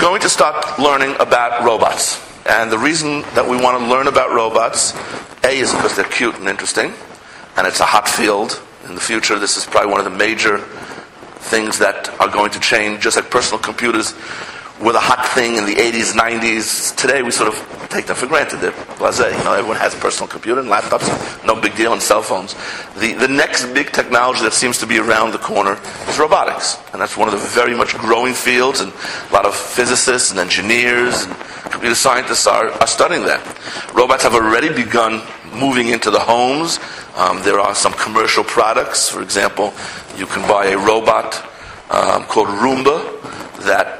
going to start learning about robots. And the reason that we want to learn about robots, A, is because they're cute and interesting, and it's a hot field. In the future, this is probably one of the major things that are going to change, just like personal computers were the hot thing in the 80s, 90s. Today, we sort of take them for granted. They're blasé. Everyone has a personal computer and laptops, no big deal, and cell phones. The next big technology that seems to be around the corner is robotics. And that's one of the very much growing fields, and a lot of physicists and engineers and computer scientists are studying that. Robots have already begun moving into the homes. There are some commercial products. For example, you can buy a robot called Roomba that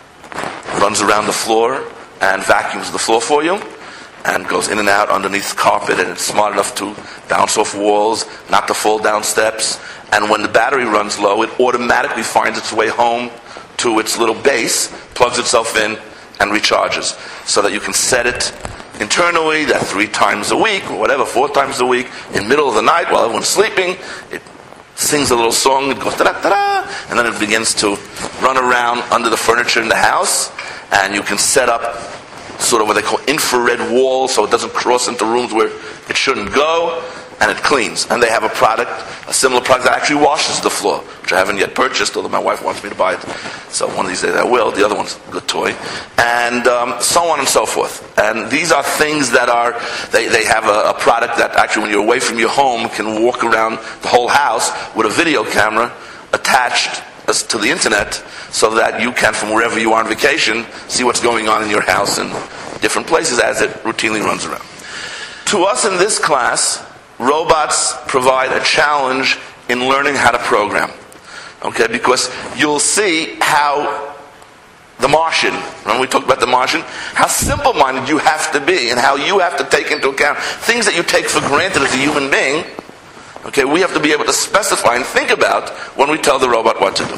runs around the floor and vacuums the floor for you and goes in and out underneath the carpet, and it's smart enough to bounce off walls, not to fall down steps. And when the battery runs low, it automatically finds its way home to its little base, plugs itself in, and recharges, so that you can set it internally that 3 times a week, or whatever, 4 times a week, in the middle of the night while everyone's sleeping. It sings a little song, it goes da-da-da-da, and then it begins to run around under the furniture in the house, and you can set up sort of what they call infrared walls so it doesn't cross into rooms where it shouldn't go, and it cleans. And they have a similar product that actually washes the floor, which I haven't yet purchased, although my wife wants me to buy it. So one of these days I will. The other one's a good toy. And so on and so forth. And these are things that they have a product that actually, when you're away from your home, can walk around the whole house with a video camera attached to the internet, so that you can, from wherever you are on vacation, see what's going on in your house in different places as it routinely runs around. To us in this class, robots provide a challenge in learning how to program. Okay, because you'll see how The Martian, when we talked about The Martian, how simple-minded you have to be and how you have to take into account things that you take for granted as a human being. Okay, we have to be able to specify and think about when we tell the robot what to do.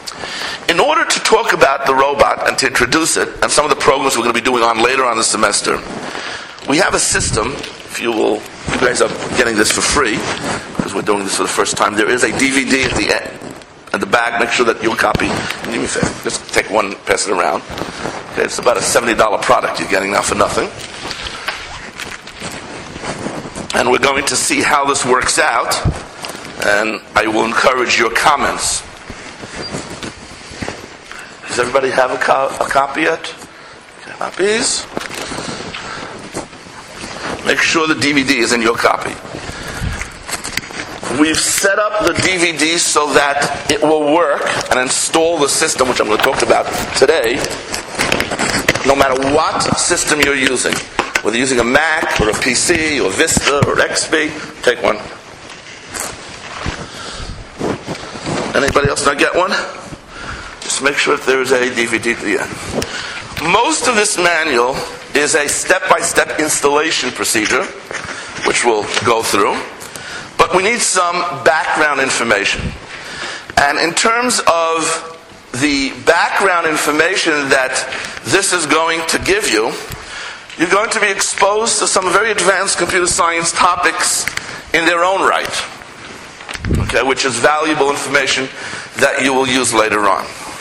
In order to talk about the robot and to introduce it, and some of the programs we're going to be doing on later on this semester, we have a system. If you guys are getting this for free, because we're doing this for the first time. There is a DVD at the end, at the back. Make sure that you'll copy. Do me a favor. Just take one, pass it around. Okay, it's about a $70 product you're getting now for nothing. And we're going to see how this works out, and I will encourage your comments. Does everybody have a copy yet? Copies? Make sure the DVD is in your copy. We've set up the DVD so that it will work and install the system, which I'm going to talk about today, no matter what system you're using. Whether you're using a Mac or a PC or Vista or XP, take one. Anybody else not get one? Just make sure that there is a DVD at the end. Most of this manual is a step-by-step installation procedure, which we'll go through. But we need some background information. And in terms of the background information that this is going to give you, you're going to be exposed to some very advanced computer science topics in their own right, okay, which is valuable information that you will use later on.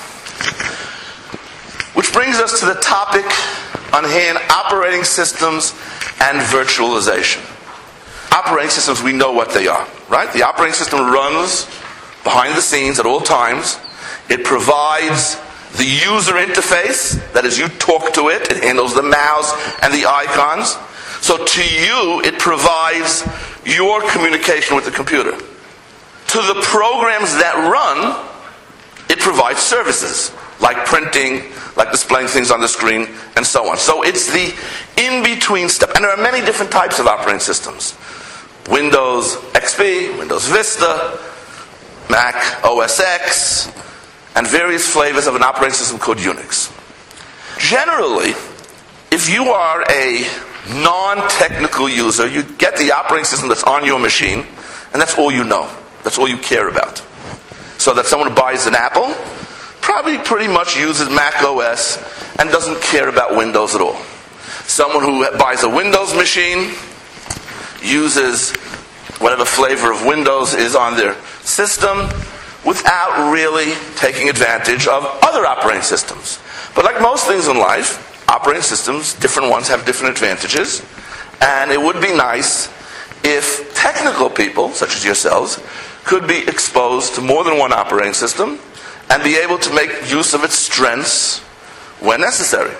Which brings us to the topic on hand, operating systems and virtualization. Operating systems, we know what they are, right? The operating system runs behind the scenes at all times. It provides the user interface, that is, you talk to it. It handles the mouse and the icons. So to you, it provides your communication with the computer. To the programs that run, it provides services, like printing, like displaying things on the screen, and so on. So it's the in-between step. And there are many different types of operating systems. Windows XP, Windows Vista, Mac OS X, and various flavors of an operating system called Unix. Generally, if you are a non-technical user, you get the operating system that's on your machine, and that's all you know. That's all you care about. So that someone who buys an Apple probably pretty much uses Mac OS and doesn't care about Windows at all. Someone who buys a Windows machine uses whatever flavor of Windows is on their system without really taking advantage of other operating systems. But like most things in life, operating systems, different ones have different advantages, and it would be nice if technical people, such as yourselves, could be exposed to more than one operating system and be able to make use of its strengths when necessary.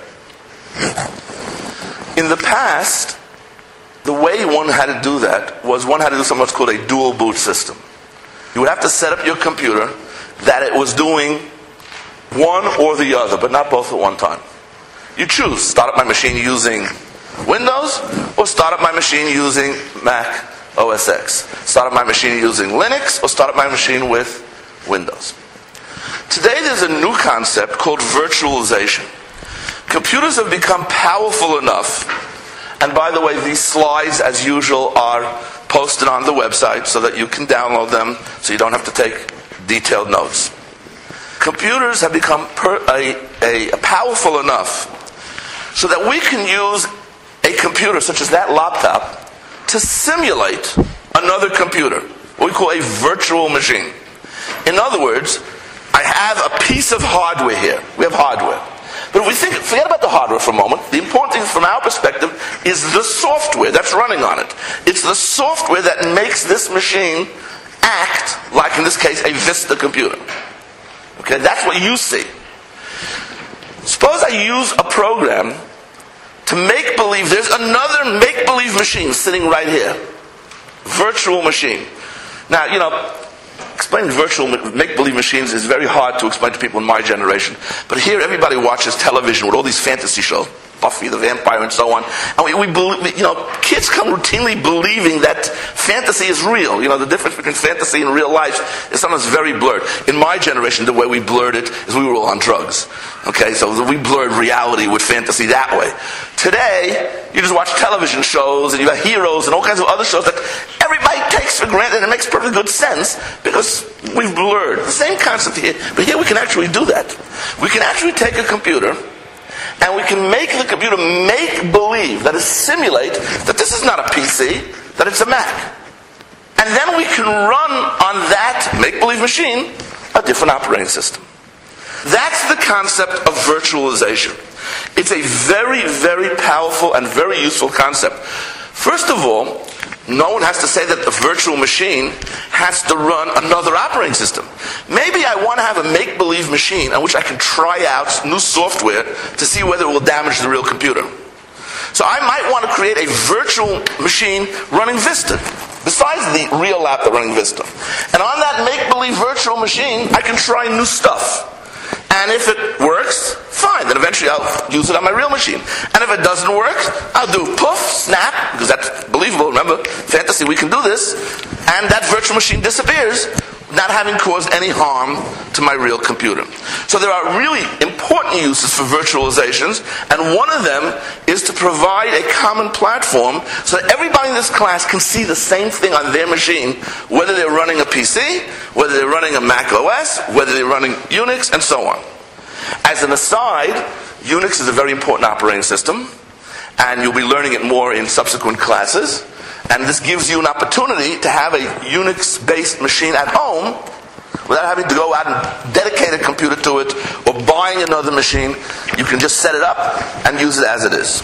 In the past, the way one had to do that was one had to do something what's called a dual boot system. You would have to set up your computer that it was doing one or the other, but not both at one time. You choose, start up my machine using Windows, or start up my machine using Mac OS X. Start up my machine using Linux, or start up my machine with Windows. Today there's a new concept called virtualization. Computers have become powerful enough, and by the way, these slides, as usual, are posted on the website so that you can download them so you don't have to take detailed notes. Computers have become powerful enough so that we can use a computer such as that laptop to simulate another computer, what we call a virtual machine. In other words, I have a piece of hardware here. We have hardware. But if we forget about the hardware for a moment, the important thing from our perspective is the software that's running on it. It's the software that makes this machine act like, in this case, a Vista computer. Okay, that's what you see. Suppose I use a program to make believe there's another make-believe machine sitting right here. Virtual machine. Now, explaining virtual make-believe machines is very hard to explain to people in my generation. But here everybody watches television with all these fantasy shows. Buffy the Vampire and so on. And we believe, kids come routinely believing that fantasy is real. The difference between fantasy and real life is sometimes very blurred. In my generation, the way we blurred it is we were all on drugs. Okay, so we blurred reality with fantasy that way. Today, you just watch television shows and you have heroes and all kinds of other shows that everybody takes for granted, and it makes perfectly good sense because we've blurred. The same concept here, but here we can actually do that. We can actually take a computer and we can make the computer make believe, that is, simulate that this is not a PC, that it's a Mac. And then we can run on that make-believe machine a different operating system. That's the concept of virtualization. It's a very, very powerful and very useful concept. First of all, no one has to say that the virtual machine has to run another operating system. Maybe I want to have a make-believe machine on which I can try out new software to see whether it will damage the real computer. So I might want to create a virtual machine running Vista, besides the real laptop running Vista. And on that make-believe virtual machine, I can try new stuff. And if it works, fine. Then eventually I'll use it on my real machine. And if it doesn't work, I'll do poof, snap, because that's believable. Remember, fantasy, we can do this. And that virtual machine disappears, not having caused any harm to my real computer. So there are really important uses for virtualizations, and one of them is to provide a common platform so that everybody in this class can see the same thing on their machine, whether they're running a PC, whether they're running a Mac OS, whether they're running Unix, and so on. As an aside, Unix is a very important operating system, and you'll be learning it more in subsequent classes. And this gives you an opportunity to have a Unix-based machine at home without having to go out and dedicate a computer to it or buying another machine. You can just set it up and use it as it is.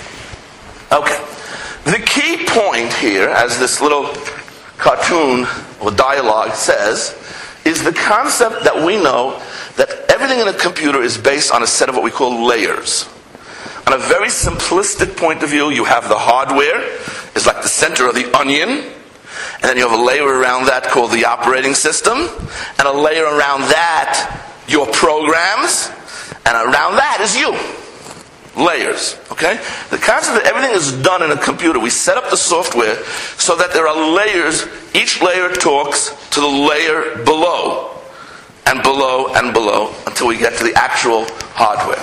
Okay. The key point here, as this little cartoon or dialogue says, is the concept that we know that everything in a computer is based on a set of what we call layers. On a very simplistic point of view, you have the hardware, is like the center of the onion, and then you have a layer around that called the operating system, and a layer around that, your programs, and around that is you. Layers, okay? The concept that everything is done in a computer, we set up the software so that there are layers, each layer talks to the layer below, and below, and below, until we get to the actual hardware.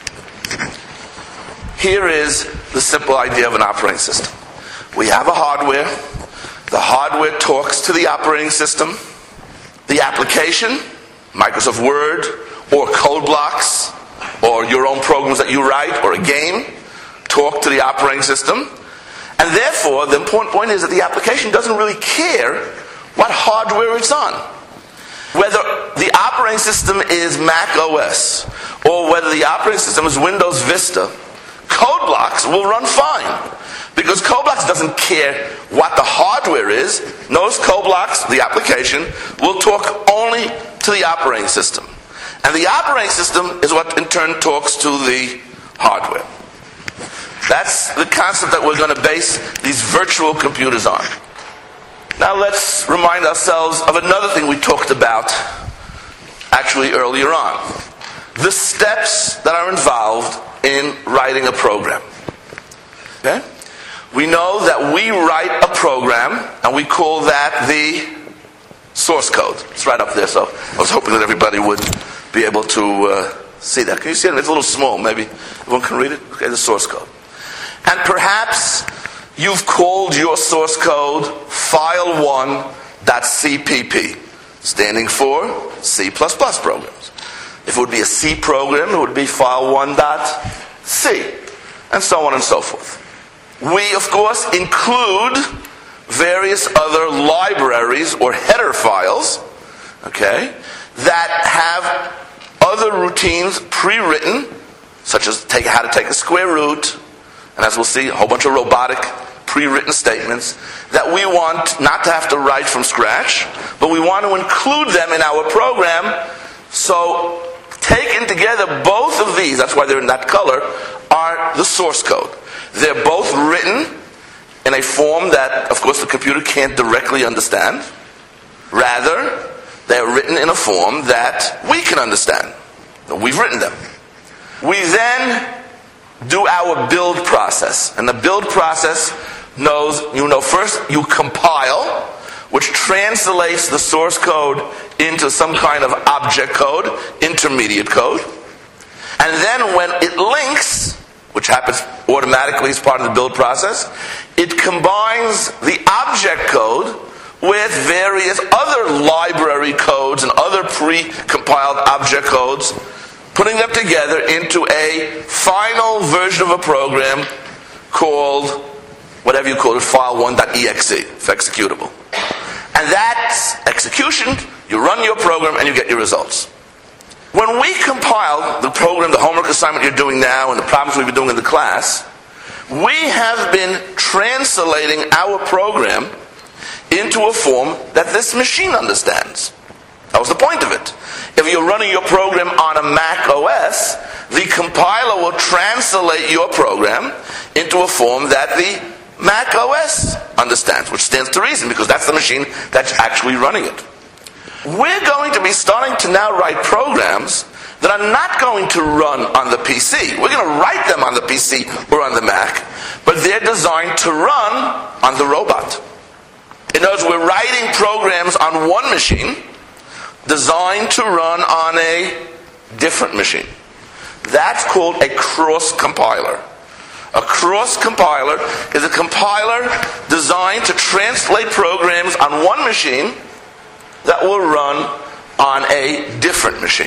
Here is the simple idea of an operating system. We have a hardware. The hardware talks to the operating system. The application, Microsoft Word, or code blocks, or your own programs that you write, or a game, talk to the operating system. And therefore, the important point is that the application doesn't really care what hardware it's on. Whether the operating system is Mac OS, or whether the operating system is Windows Vista, Code Blocks will run fine. Because Code Blocks doesn't care what the hardware is. Notice Code Blocks, the application, will talk only to the operating system. And the operating system is what in turn talks to the hardware. That's the concept that we're going to base these virtual computers on. Now let's remind ourselves of another thing we talked about actually earlier on. The steps that are involved in writing a program. Okay? We know that we write a program and we call that the source code. It's right up there, so I was hoping that everybody would be able to see that. Can you see it? It's a little small. Maybe everyone can read it? Okay, the source code. And perhaps you've called your source code file1.cpp, standing for C++ programs. If it would be a C program, it would be file1.c, and so on and so forth. We, of course, include various other libraries or header files, okay, that have other routines pre-written, such as how to take a square root, and as we'll see, a whole bunch of robotic pre-written statements that we want not to have to write from scratch, but we want to include them in our program. So taken together, both of these, that's why they're in that color, are the source code. They're both written in a form that, of course, the computer can't directly understand. Rather, they're written in a form that we can understand. We've written them. We then do our build process. And the build process knows, first you compile, which translates the source code into some kind of object code, intermediate code. And then when it links, which happens automatically as part of the build process, it combines the object code with various other library codes and other pre-compiled object codes, putting them together into a final version of a program called, whatever you call it, file1.exe, if executable. And that's execution. You run your program and you get your results. When we compile the program, the homework assignment you're doing now, and the problems we've been doing in the class, we have been translating our program into a form that this machine understands. That was the point of it. If you're running your program on a Mac OS, the compiler will translate your program into a form that the Mac OS understands, which stands to reason, because that's the machine that's actually running it. We're going to be starting to now write programs that are not going to run on the PC. We're going to write them on the PC or on the Mac, but they're designed to run on the robot. In other words, we're writing programs on one machine designed to run on a different machine. That's called a cross-compiler. A cross-compiler is a compiler designed to translate programs on one machine that will run on a different machine.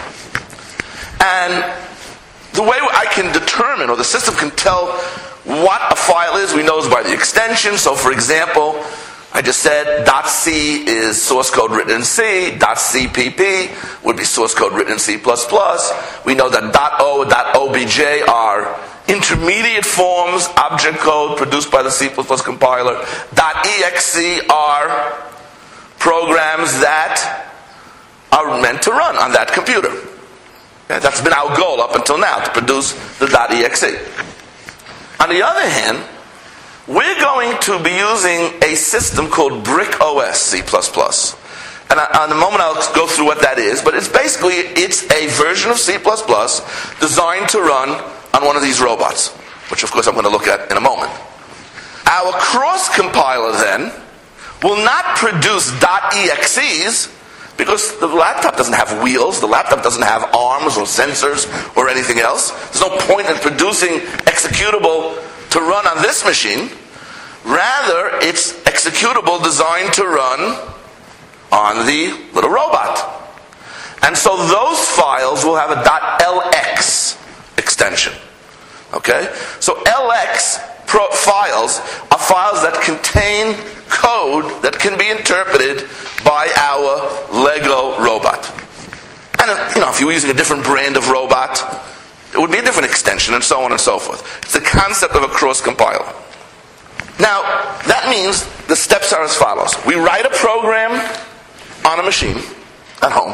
And the way I can determine, or the system can tell what a file is, we know is by the extension. So for example, I just said .c is source code written in C, .cpp would be source code written in C++. We know that .o and .obj are intermediate forms, object code produced by the C++ compiler. .exe are programs that are meant to run on that computer. Okay, that's been our goal up until now, to produce the .exe. On the other hand, we're going to be using a system called Brick OS C++. And in a moment I'll go through what that is, but it's a version of C++ designed to run on one of these robots, which of course I'm going to look at in a moment. Our cross-compiler then will not produce .exes, because the laptop doesn't have wheels, the laptop doesn't have arms or sensors or anything else. There's no point in producing executable to run on this machine. Rather, it's executable designed to run on the little robot. And so those files will have a .lx extension. Okay? So LX files are files that contain code that can be interpreted by our Lego robot. And And if you were using a different brand of robot, it would be a different extension, and so on and so forth. It's the concept of a cross-compiler. Now, that means the steps are as follows. We write a program on a machine at home,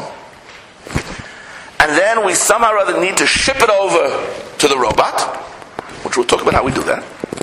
and then we somehow or other need to ship it over to the robot, which we'll talk about how we do that.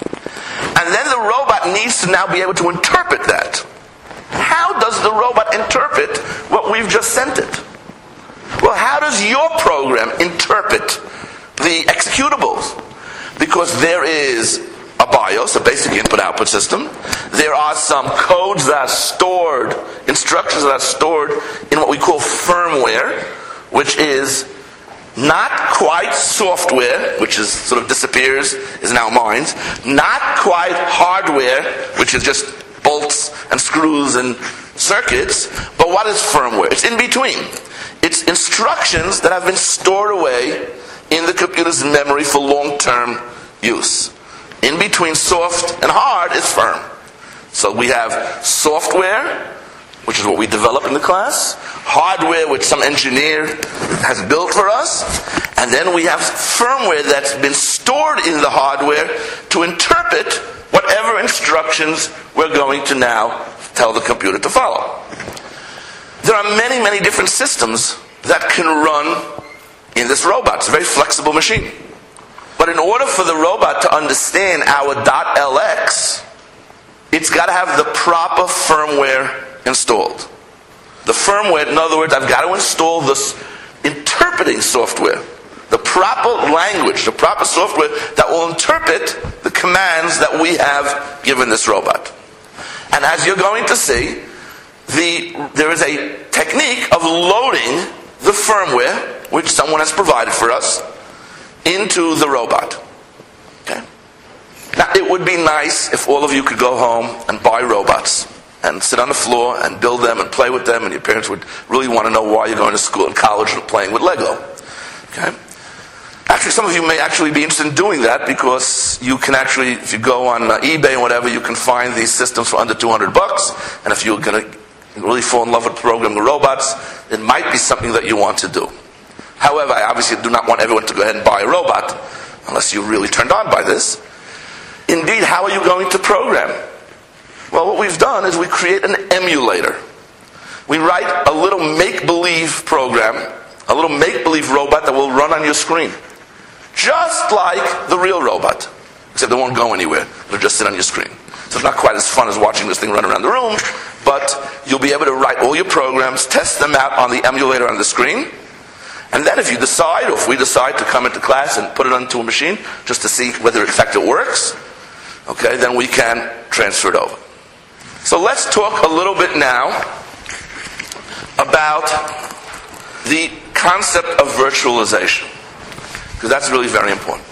And then the robot needs to now be able to interpret that. How does the robot interpret what we've just sent it? Well, how does your program interpret the executables? Because there is a BIOS, a basic input-output system. There are some codes that are stored, instructions that are stored in what we call firmware, which is not quite software, which is sort of disappears, is now minds. Not quite hardware, which is just bolts and screws and circuits. But what is firmware? It's in between. It's instructions that have been stored away in the computer's memory for long-term use. In between soft and hard is firm. So we have software, which is what we develop in the class, hardware which some engineer has built for us, and then we have firmware that's been stored in the hardware to interpret whatever instructions we're going to now tell the computer to follow. There are many, many different systems that can run in this robot. It's a very flexible machine. But in order for the robot to understand our .lx, it's got to have the proper firmware installed. The firmware, in other words, I've got to install this interpreting software, the proper language, the proper software that will interpret the commands that we have given this robot. And as you're going to see, there is a technique of loading the firmware, which someone has provided for us, into the robot. Okay? Now, it would be nice if all of you could go home and buy robots and sit on the floor and build them and play with them, and your parents would really want to know why you're going to school and college and playing with Lego. Okay? Actually, some of you may actually be interested in doing that, because you can actually, if you go on eBay and whatever, you can find these systems for under $200. And if you're going to really fall in love with programming robots, it might be something that you want to do. However, I obviously do not want everyone to go ahead and buy a robot, unless you're really turned on by this. Indeed, how are you going to program? Well, what we've done is we create an emulator. We write a little make-believe program, a little make-believe robot that will run on your screen. Just like the real robot, except it won't go anywhere. It'll just sit on your screen. So it's not quite as fun as watching this thing run around the room, but you'll be able to write all your programs, test them out on the emulator on the screen, and then if you decide, or if we decide to come into class and put it onto a machine, just to see whether in fact it works, okay, then we can transfer it over. So let's talk a little bit now about the concept of virtualization, because that's really very important.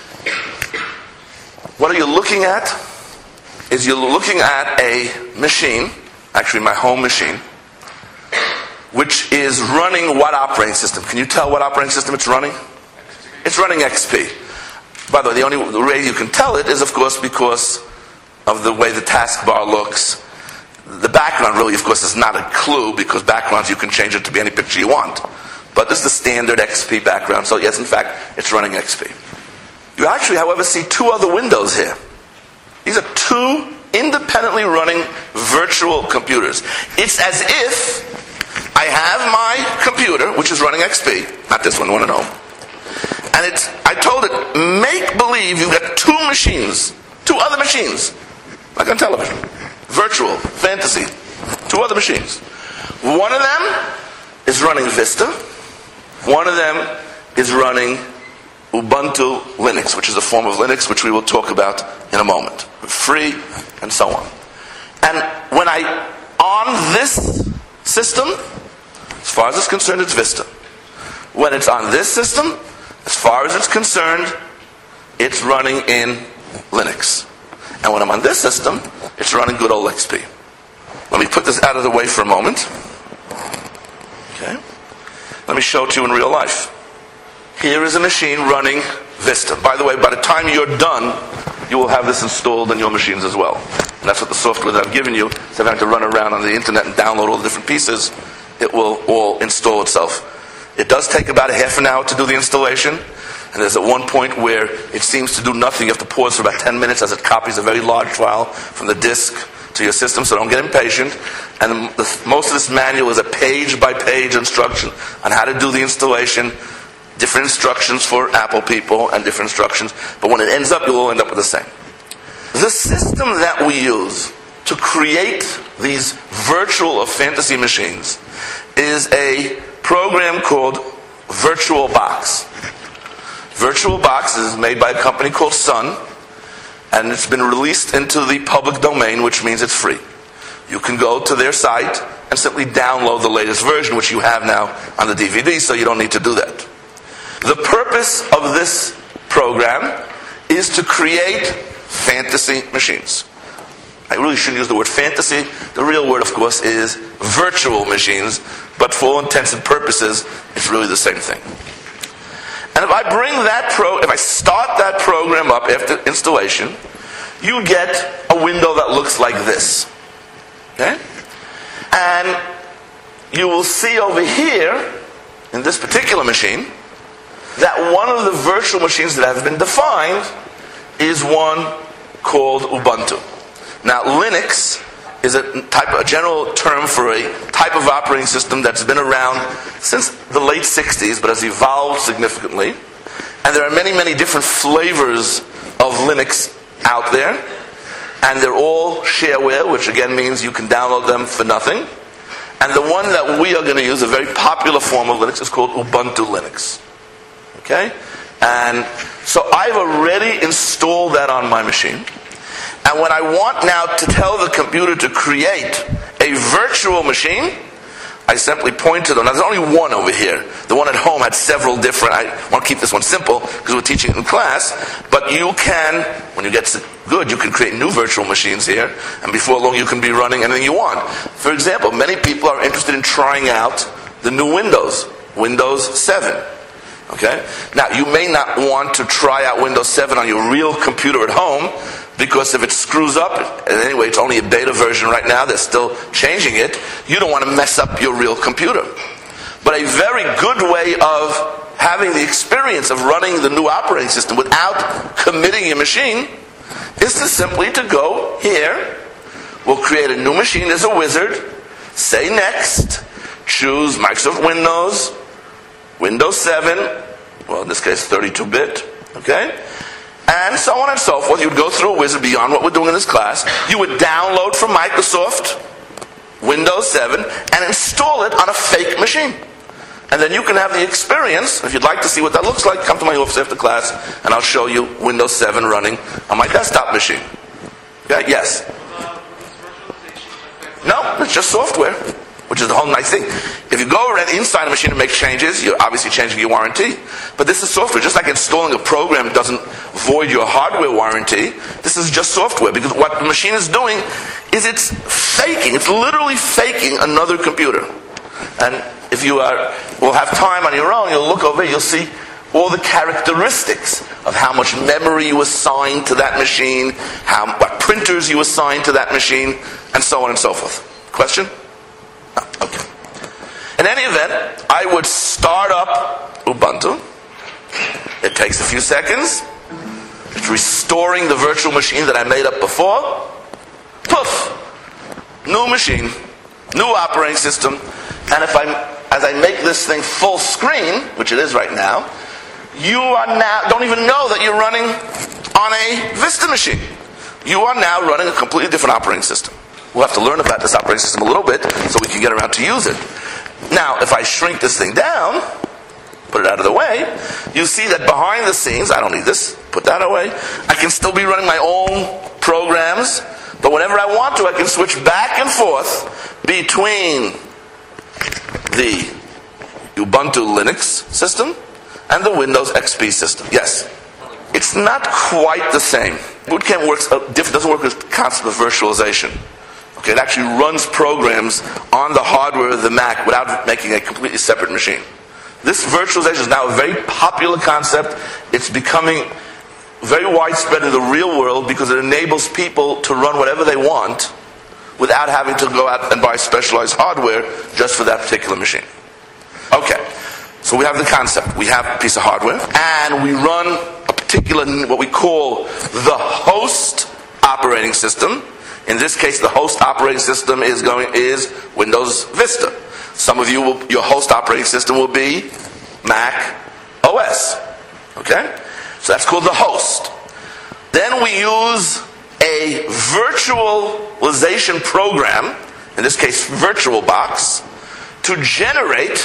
What are you looking at? Is you're looking at a machine, actually my home machine, which is running what operating system? Can you tell what operating system it's running? It's running XP. By the way, the way you can tell it is, of course, because of the way the taskbar looks. The background really, of course, is not a clue, because backgrounds you can change it to be any picture you want. But this is the standard XP background, so yes, in fact, it's running XP. You actually, however, see two other windows here. These are two independently running virtual computers. It's as if I have my computer, which is running XP, not this one at home, and I told it, make believe you've got two machines, two other machines, like on television, virtual, fantasy, two other machines. One of them is running Vista, one of them is running Ubuntu Linux, which is a form of Linux which we will talk about in a moment. Free, and so on. And when on this system, as far as it's concerned, it's Vista. When it's on this system, as far as it's concerned, it's running in Linux. And when I'm on this system, it's running good old XP. Let me put this out of the way for a moment. Okay. Let me show it to you in real life. Here is a machine running Vista. By the way, by the time you're done, you will have this installed in your machines as well. And that's what the software that I've given you, instead of having to run around on the internet and download all the different pieces, it will all install itself It does take about a half an hour to do the installation. And there's at one point where it seems to do nothing. You have to pause for about 10 minutes as it copies a very large file from the disk to your system, so don't get impatient. And most of this manual is a page-by-page instruction on how to do the installation, different instructions for Apple people and different instructions. But when it ends up, you'll all end up with the same. The system that we use to create these virtual or fantasy machines is a program called VirtualBox. VirtualBox is made by a company called Sun, and it's been released into the public domain, which means it's free. You can go to their site and simply download the latest version, which you have now on the DVD, so you don't need to do that. The purpose of this program is to create fantasy machines. I really shouldn't use the word fantasy. The real word, of course, is virtual machines, but for all intents and purposes, it's really the same thing. And if I start that program up after installation, you get a window that looks like this. Okay? And you will see over here, in this particular machine, that one of the virtual machines that has been defined is one called Ubuntu. Now, Linux is a general term for a type of operating system that's been around since the late 60s, but has evolved significantly. And there are many, many different flavors of Linux out there. And they're all shareware, which again means you can download them for nothing. And the one that we are going to use, a very popular form of Linux, is called Ubuntu Linux. Okay? And so I've already installed that on my machine. And when I want now to tell the computer to create a virtual machine, I simply point to them. Now, there's only one over here. The one at home had several different. I want to keep this one simple because we're teaching it in class. But you can, when you get good, you can create new virtual machines here. And before long, you can be running anything you want. For example, many people are interested in trying out the new Windows 7. Okay? Now, you may not want to try out Windows 7 on your real computer at home, because if it screws up, and anyway, it's only a beta version right now, they're still changing it, you don't want to mess up your real computer. But a very good way of having the experience of running the new operating system without committing your machine is to simply to go here, we'll create a new machine as a wizard, say next, choose Microsoft Windows, Windows 7, well in this case 32-bit, okay? And so on and so forth. You would go through a wizard beyond what we're doing in this class. You would download from Microsoft Windows 7 and install it on a fake machine. And then you can have the experience. If you'd like to see what that looks like, come to my office after class and I'll show you Windows 7 running on my desktop machine. Okay? Yes? No, it's just software, which is the whole nice thing. If you go around inside a machine and make changes, you're obviously changing your warranty. But this is software. Just like installing a program doesn't void your hardware warranty, this is just software. Because what the machine is doing is it's faking. It's literally faking another computer. And if you will have time on your own, you'll look over, you'll see all the characteristics of how much memory you assign to that machine, what printers you assign to that machine, and so on and so forth. Question? No, okay. In any event, I would start up Ubuntu. It takes a few seconds. It's restoring the virtual machine that I made up before. Poof! New machine, new operating system. And as I make this thing full screen, which it is right now, you are now, don't even know that you're running on a Vista machine. You are now running a completely different operating system. We'll have to learn about this operating system a little bit so we can get around to use it. Now, if I shrink this thing down, put it out of the way, you see that behind the scenes, I don't need this, put that away, I can still be running my own programs, but whenever I want to, I can switch back and forth between the Ubuntu Linux system and the Windows XP system. Yes? It's not quite the same. Boot camp doesn't work with the concept of virtualization. Okay, it actually runs programs on the hardware of the Mac without making a completely separate machine. This virtualization is now a very popular concept. It's becoming very widespread in the real world because it enables people to run whatever they want without having to go out and buy specialized hardware just for that particular machine. Okay, So we have the concept. We have a piece of hardware, and we run a particular, what we call the host operating system. In this case, the host operating system is Windows Vista. Some of you, your host operating system will be Mac OS. Okay? So that's called the host. Then we use a virtualization program, in this case VirtualBox, to generate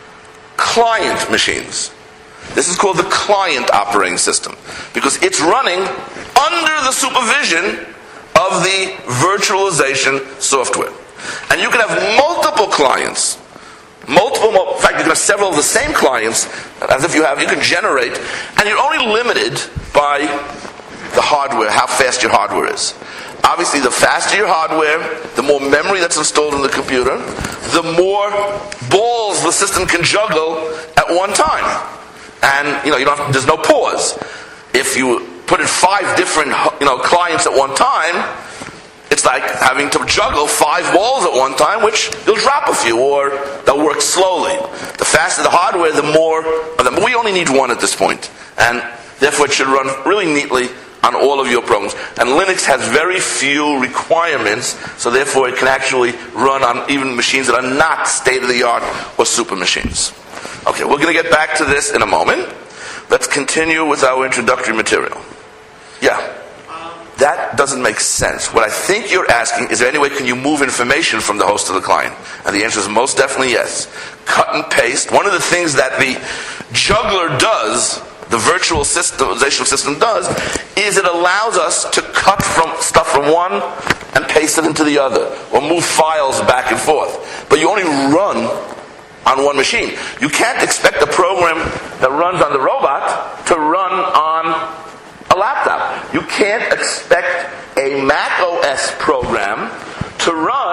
client machines. This is called the client operating system because it's running under the supervision of the virtualization software. And you can have multiple clients, in fact you can have several of the same clients, as if you can generate, and you're only limited by the hardware, how fast your hardware is. Obviously, the faster your hardware, the more memory that's installed in the computer, the more balls the system can juggle at one time. And there's no pause. If you put in 5 different clients at one time, it's like having to juggle 5 balls at one time, which you'll drop a few or they'll work slowly. The faster the hardware, the more of them. But we only need one at this point, and therefore it should run really neatly on all of your programs. And Linux has very few requirements, so therefore it can actually run on even machines that are not state-of-the-art or super machines. Okay, we're going to get back to this in a moment. Let's continue with our introductory material. Yeah. That doesn't make sense. What I think you're asking, is there any way can you move information from the host to the client? And the answer is most definitely yes. Cut and paste. One of the things that the juggler does, the virtualization system does, is it allows us to cut stuff from one and paste it into the other, or move files back and forth. But you only run on one machine. You can't expect a program that runs on the robot to run on a laptop. You can't expect a Mac OS program to run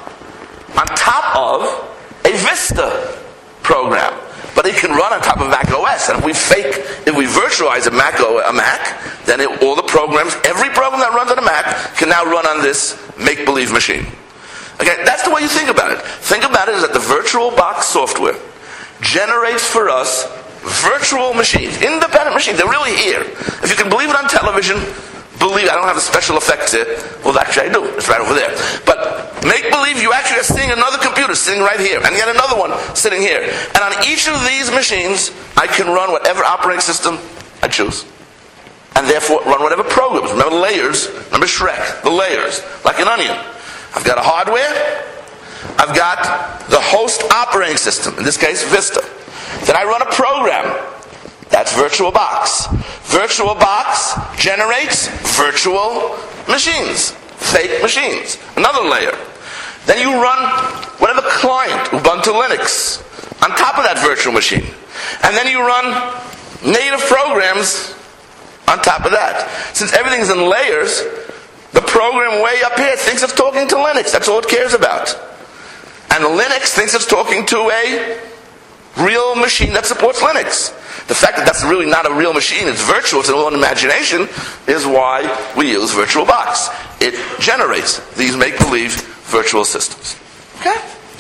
on top of a Vista program. But it can run on top of Mac OS. And if we virtualize a Mac, then all the programs, every program that runs on a Mac can now run on this make-believe machine. Okay, that's the way you think about it. Think about it as that the VirtualBox software generates for us virtual machines, independent machines. They're really here. If you can believe it on television, I don't have the special effects here. Well, actually I do. It's right over there. But make believe you actually are seeing another computer sitting right here, and yet another one sitting here. And on each of these machines, I can run whatever operating system I choose. And therefore run whatever programs. Remember the layers? Remember Shrek? The layers. Like an onion. I've got a hardware. I've got the host operating system. In this case, Vista. Then I run a program. That's VirtualBox. VirtualBox generates virtual machines. Fake machines. Another layer. Then you run whatever client, Ubuntu Linux, on top of that virtual machine. And then you run native programs on top of that. Since everything's in layers, the program way up here thinks it's talking to Linux. That's all it cares about. And Linux thinks it's talking to a real machine that supports Linux. The fact that that's really not a real machine, it's virtual, it's an own imagination, is why we use VirtualBox. It generates these make-believe virtual systems. Okay?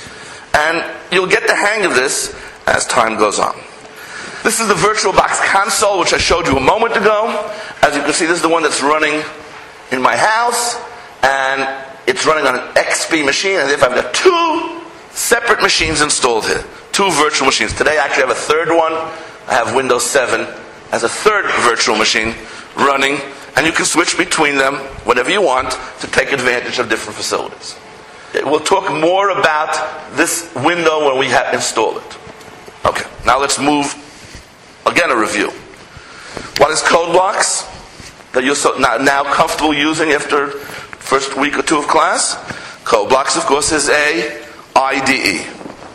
And you'll get the hang of this as time goes on. This is the VirtualBox console, which I showed you a moment ago. As you can see, this is the one that's running in my house, and it's running on an XP machine, and if I've got 2 separate machines installed here, 2 virtual machines. Today I actually have a third one. I have Windows 7 as a third virtual machine running, and you can switch between them whenever you want to take advantage of different facilities. We'll talk more about this window when we have installed it. Okay, now let's move, again a review. What is CodeBlocks that you're now comfortable using after first week or 2 of class? CodeBlocks, of course, is a IDE.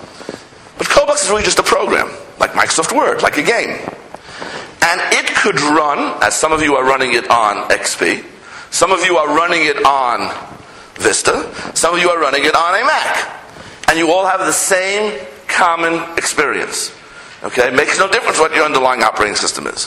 But CodeBlocks is really just a program, like Microsoft Word, like a game. And it could run, as some of you are running it on XP, some of you are running it on Vista, some of you are running it on a Mac. And you all have the same common experience. Okay? It makes no difference what your underlying operating system is.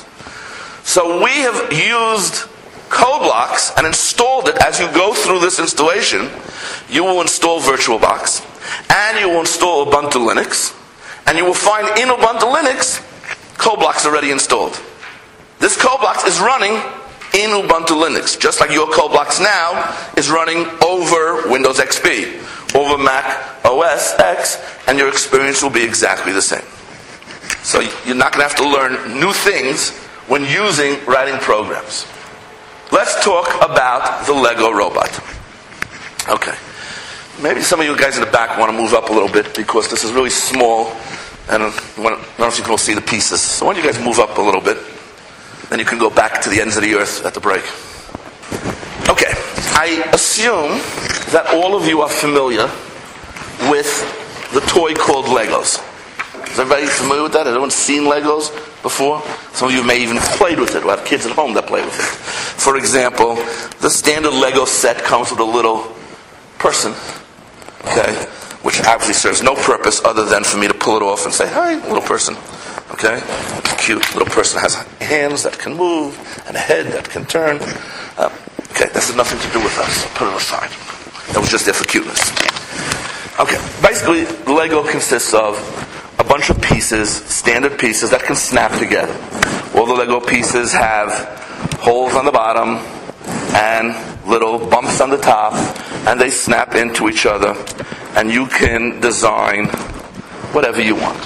So we have used CodeBlocks and installed it. As you go through this installation, you will install VirtualBox, and you will install Ubuntu Linux, And you will find in Ubuntu Linux, CodeBlocks already installed. This CodeBlocks is running in Ubuntu Linux, just like your CodeBlocks now is running over Windows XP, over Mac OS X, and your experience will be exactly the same. So you're not going to have to learn new things when writing programs. Let's talk about the Lego robot. Okay. Maybe some of you guys in the back want to move up a little bit because this is really small and I don't know if you can all see the pieces. So why don't you guys move up a little bit? Then you can go back to the ends of the earth at the break. Okay. I assume that all of you are familiar with the toy called Legos. Is everybody familiar with that? Has anyone seen Legos before? Some of you may even played with it or have kids at home that play with it. For example, the standard Lego set comes with a little person, okay, which obviously serves no purpose other than for me to pull it off and say, hi, little person. Okay? Cute little person has hands that can move and a head that can turn. Okay, this has nothing to do with us. Put it aside. That was just there for cuteness. Okay, basically, Lego consists of a bunch of pieces, standard pieces that can snap together. All the Lego pieces have holes on the bottom and little bumps on the top, and they snap into each other, and you can design whatever you want.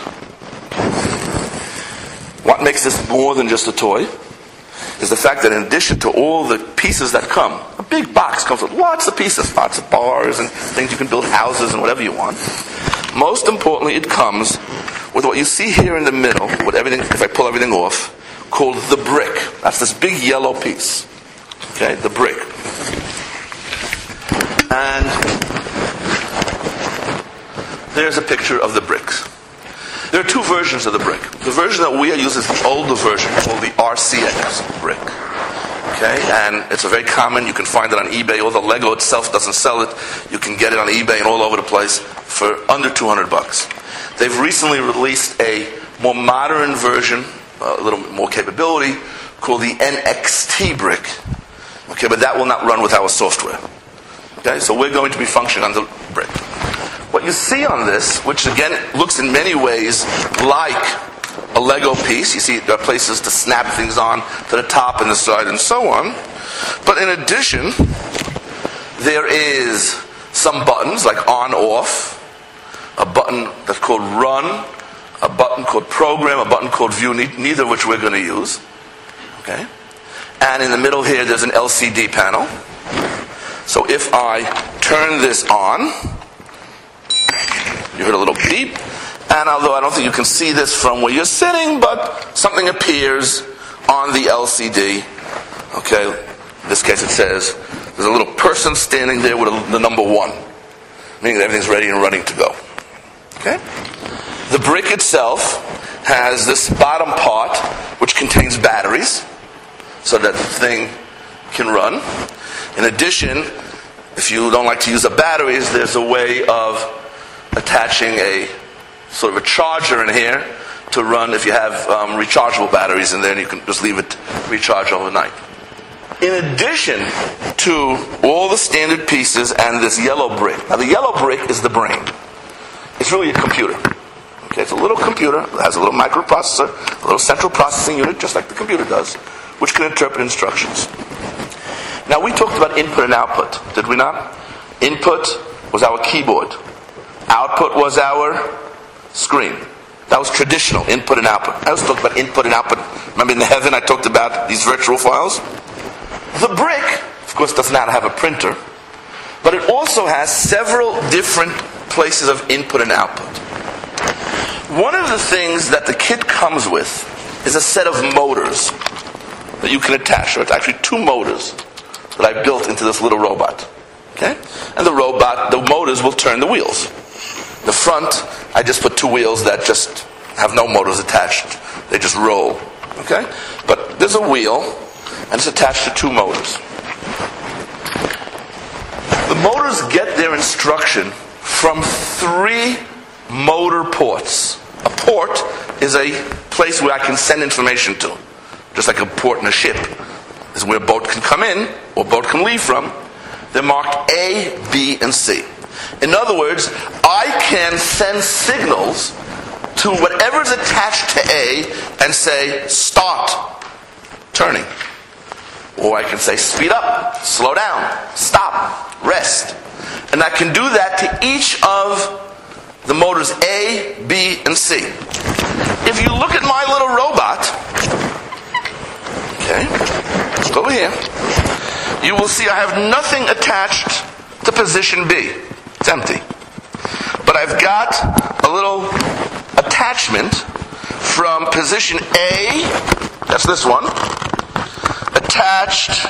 What makes this more than just a toy is the fact that in addition to all the pieces that come, a big box comes with lots of pieces, lots of bars and things you can build houses and whatever you want. Most importantly, it comes with what you see here in the middle, with everything, if I pull everything off, called the brick. That's this big yellow piece. Okay, the brick. And there's a picture of the bricks. There are two versions of the brick. The version that we are using is the older version called the RCX brick. Okay, and it's a very common, you can find it on eBay, although Lego itself doesn't sell it. You can get it on eBay and all over the place for under $200. They've recently released a more modern version, a little bit more capability, called the NXT brick. Okay, but that will not run with our software. Okay, so we're going to be functioning on the brick. What you see on this, which again looks in many ways like a Lego piece, you see there are places to snap things on to the top and the side and so on. But in addition, there is some buttons like on, off, a button that's called run, a button called program, a button called view, neither of which we're going to use. Okay? And in the middle here, there's an LCD panel. So if I turn this on, you heard a little beep. And although I don't think you can see this from where you're sitting, but something appears on the LCD. Okay? In this case it says, there's a little person standing there with the number 1. Meaning that everything's ready and running to go. Okay? The brick itself has this bottom part, which contains batteries, so that the thing can run. In addition, if you don't like to use the batteries, there's a way of attaching a sort of a charger in here to run if you have rechargeable batteries in there, and you can just leave it recharge overnight. In addition to all the standard pieces and this yellow brick. Now the yellow brick is the brain. It's really a computer. Okay, it's a little computer. It has a little microprocessor, a little central processing unit, just like the computer does, which can interpret instructions. Now we talked about input and output, did we not? Input was our keyboard. Output was our screen. That was traditional, input and output. I also talked about input and output. Remember in the heaven I talked about these virtual files? The brick, of course, does not have a printer, but it also has several different places of input and output. One of the things that the kit comes with is a set of motors that you can attach. So it's actually 2 motors that I built into this little robot. Okay? And the motors will turn the wheels. The front, I just put 2 wheels that just have no motors attached. They just roll. Okay? But there's a wheel, and it's attached to 2 motors. The motors get their instruction from 3 motor ports. A port is a place where I can send information to. Just like a port in a ship is where a boat can come in or a boat can leave from. They're marked A, B, and C. In other words, I can send signals to whatever is attached to A and say, start turning. Or I can say, speed up, slow down, stop, rest. And I can do that to each of the motors A, B, and C. If you look at my little robot, okay, let's go over here, you will see I have nothing attached to position B. It's empty. But I've got a little attachment from position A, that's this one, attached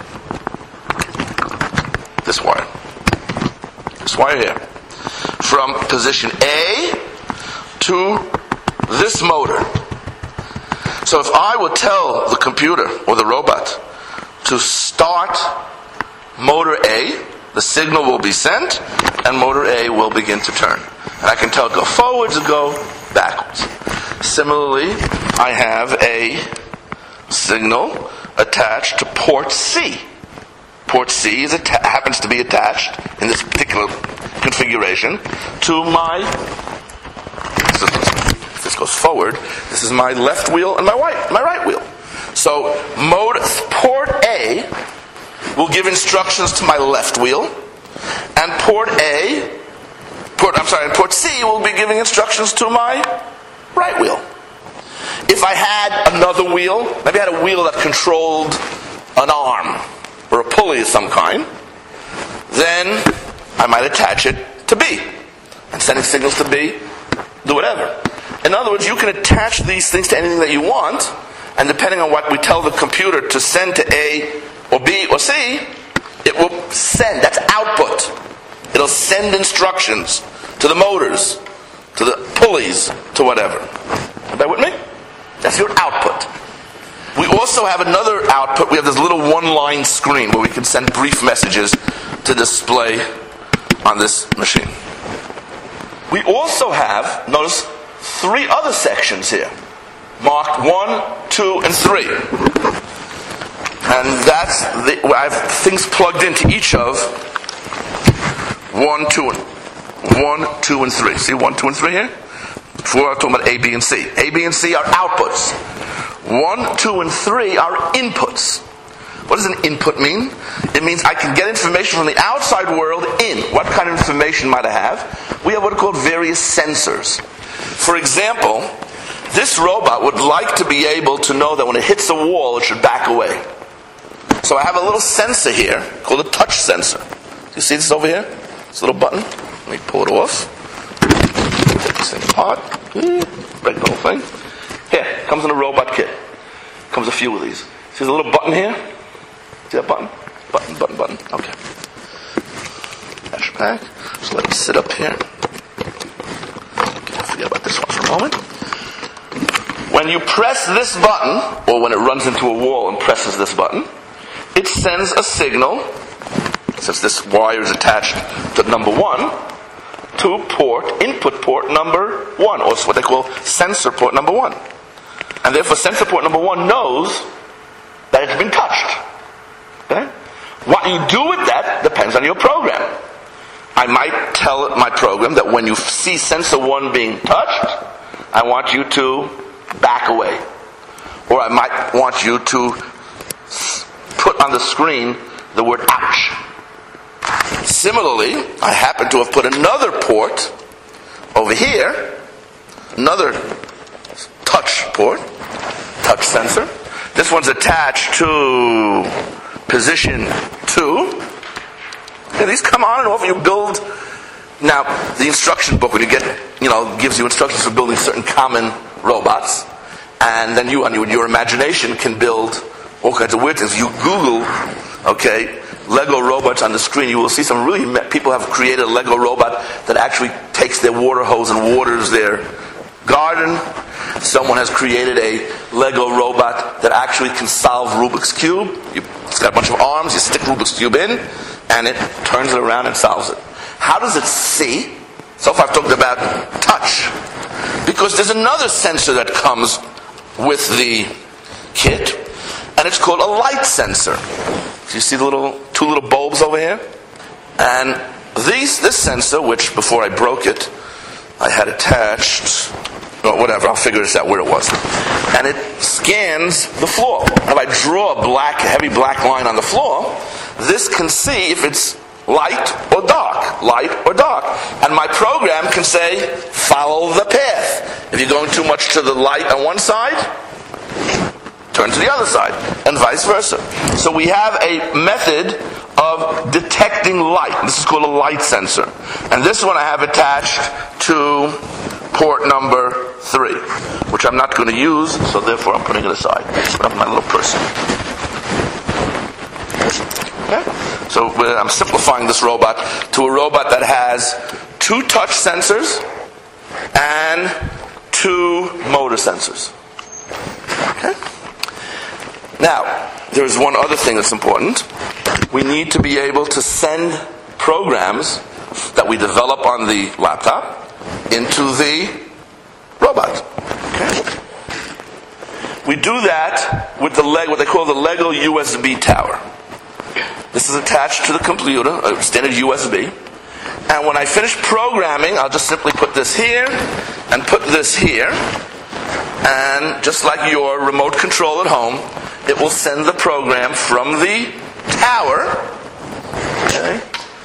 this wire here, from position A to this motor. So if I would tell the computer or the robot to start motor A, the signal will be sent and motor A will begin to turn. And I can tell it go forwards and go backwards. Similarly, I have a signal attached to port C. Port C happens to be attached in this particular configuration to my, if this goes forward, this is my left wheel and my right wheel. So port A will give instructions to my left wheel, and port C will be giving instructions to my right wheel. If I had another wheel, maybe I had a wheel that controlled an arm or a pulley of some kind, then I might attach it to B. And sending signals to B, do whatever. In other words, you can attach these things to anything that you want, and depending on what we tell the computer to send to A or B or C, it will send. That's output. It'll send instructions to the motors, to the pulleys, to whatever. Are you with me? That's your output. We also have another output. We have this little one-line screen where we can send brief messages to display on this machine. We also have, notice, 3 other sections here, marked 1, 2, and 3. And I have things plugged into each of 1, 2, and 3. See 1, 2, and 3 here? We're talking about A, B, and C. A, B, and C are outputs. 1, 2, and 3 are inputs. What does an input mean? It means I can get information from the outside world in. What kind of information might I have? We have what are called various sensors. For example, this robot would like to be able to know that when it hits a wall, it should back away. So I have a little sensor here called a touch sensor. You see this over here? This little button. Let me pull it off. Take this thing apart. Break the whole thing. Here, comes in a robot kit. Comes a few of these. See the little button here? See that button? Button. Okay. Dash back. So let it sit up here. Okay, forget about this one for a moment. When you press this button, or when it runs into a wall and presses this button, it sends a signal, since this wire is attached to number 1, to input port number 1, or what they call sensor port number 1. And therefore sensor port number 1 knows that it's been touched. Okay? What you do with that depends on your program. I might tell my program that when you see sensor 1 being touched, I want you to back away. Or I might want you to put on the screen the word ouch. Similarly, I happen to have put another port over here, another touch port, touch sensor. This one's attached to position 2. And these come on and off, and you build. Now, the instruction book, when you get, gives you instructions for building certain common robots, and then you, on your imagination, can build all kinds of weird things. You Google, Lego robots on the screen, you will see some people have created a Lego robot that actually takes their water hose and waters their garden. Someone has created a Lego robot that actually can solve Rubik's Cube. It's got a bunch of arms, you stick Rubik's Cube in, and it turns it around and solves it. How does it see? So far I've talked about touch. Because there's another sensor that comes with the kit, and it's called a light sensor. So you see the two little bulbs over here? And this sensor, which before I broke it, I had attached or whatever, I'll figure this out where it was. And it scans the floor. If I draw a heavy black line on the floor, this can see if it's light or dark, and my program can say, follow the path. If you're going too much to the light on one side, turn to the other side, and vice versa. So we have a method of detecting light. This is called a light sensor. And this one I have attached to port number 3, which I'm not going to use, so therefore I'm putting it aside. Put up my little person. Okay? So I'm simplifying this robot to a robot that has 2 touch sensors and 2 motor sensors. Okay? Now, there's one other thing that's important. We need to be able to send programs that we develop on the laptop into the robot. Okay? We do that with what they call the Lego USB tower. This is attached to the computer, a standard USB. And when I finish programming, I'll just simply put this here and put this here. And just like your remote control at home, it will send the program from the tower, okay,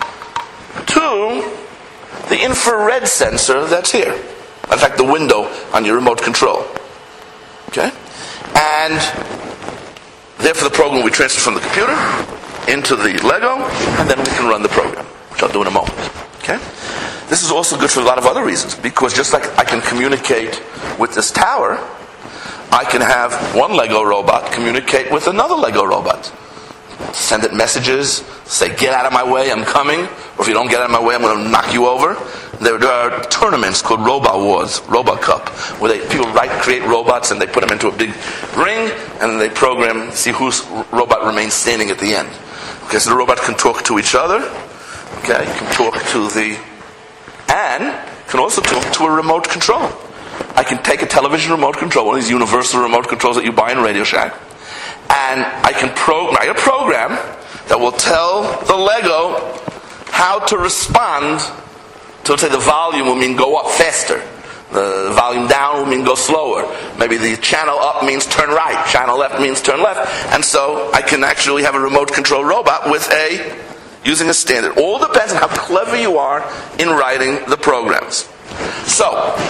to the infrared sensor that's here. In fact, the window on your remote control. Okay? And therefore the program will be transferred from the computer into the Lego, and then we can run the program, which I'll do in a moment. Okay? This is also good for a lot of other reasons, because just like I can communicate with this tower, I can have one Lego robot communicate with another Lego robot. Send it messages, say, get out of my way, I'm coming, or if you don't get out of my way, I'm going to knock you over. There are tournaments called Robot Wars, Robot Cup, where people create robots and they put them into a big ring, and they program, see whose robot remains standing at the end. Okay, so the robot can talk to each other, okay, can talk to and can also talk to a remote control. I can take a television remote control, one of these universal remote controls that you buy in Radio Shack, and I can write a program that will tell the Lego how to respond to, let's say, the volume will mean go up faster. The volume down will mean go slower. Maybe the channel up means turn right. Channel left means turn left. And so I can actually have a remote control robot using a standard. All depends on how clever you are in writing the programs. So,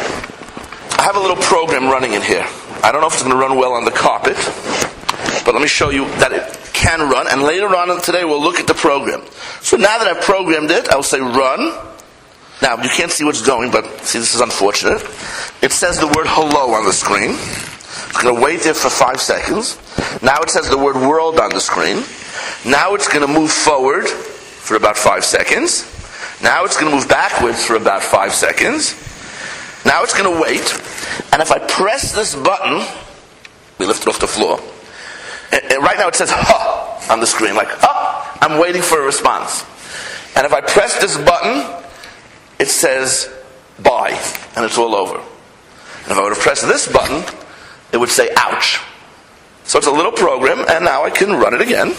I have a little program running in here. I don't know if it's going to run well on the carpet, but let me show you that it can run, and later on today we'll look at the program. So now that I've programmed it, I'll say run. Now, you can't see what's going, but see, this is unfortunate. It says the word hello on the screen. It's going to wait there for 5 seconds. Now it says the word world on the screen. Now it's going to move forward for about 5 seconds. Now it's going to move backwards for about 5 seconds. Now it's going to wait. And if I press this button, we lift it off the floor. And right now it says huh on the screen, like huh, I'm waiting for a response. And if I press this button, it says bye, and it's all over. And if I were to press this button, it would say ouch. So it's a little program, and now I can run it again.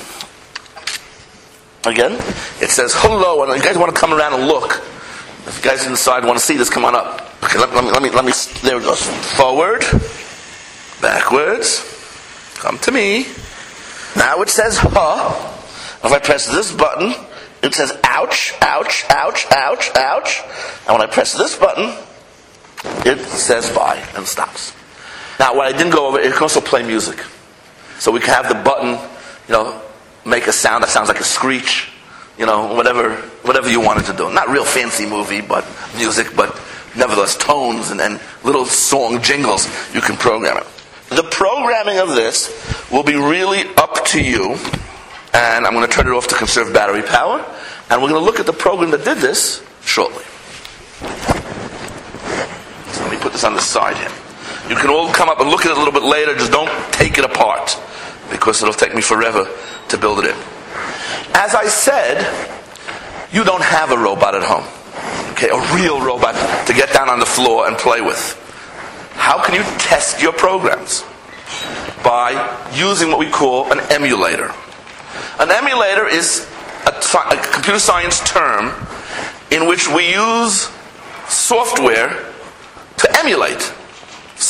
Again, it says hello, and you guys want to come around and look. If you guys inside want to see this, come on up. Okay, let me, there it goes. Forward, backwards, come to me. Now it says huh. If I press this button, it says ouch, ouch, ouch, ouch, ouch. And when I press this button, it says bye and stops. Now, what I didn't go over, it can also play music. So we can have the button, make a sound that sounds like a screech, whatever you wanted to do. Not real fancy movie, but music, but nevertheless tones and little song jingles, you can program it. The programming of this will be really up to you, and I'm going to turn it off to conserve battery power, and we're going to look at the program that did this shortly. So let me put this on the side here. You can all come up and look at it a little bit later, just don't take it apart, because it'll take me forever to build it in. As I said, you don't have a robot at home, okay, a real robot to get down on the floor and play with. How can you test your programs? By using what we call an emulator. An emulator is a computer science term in which we use software to emulate.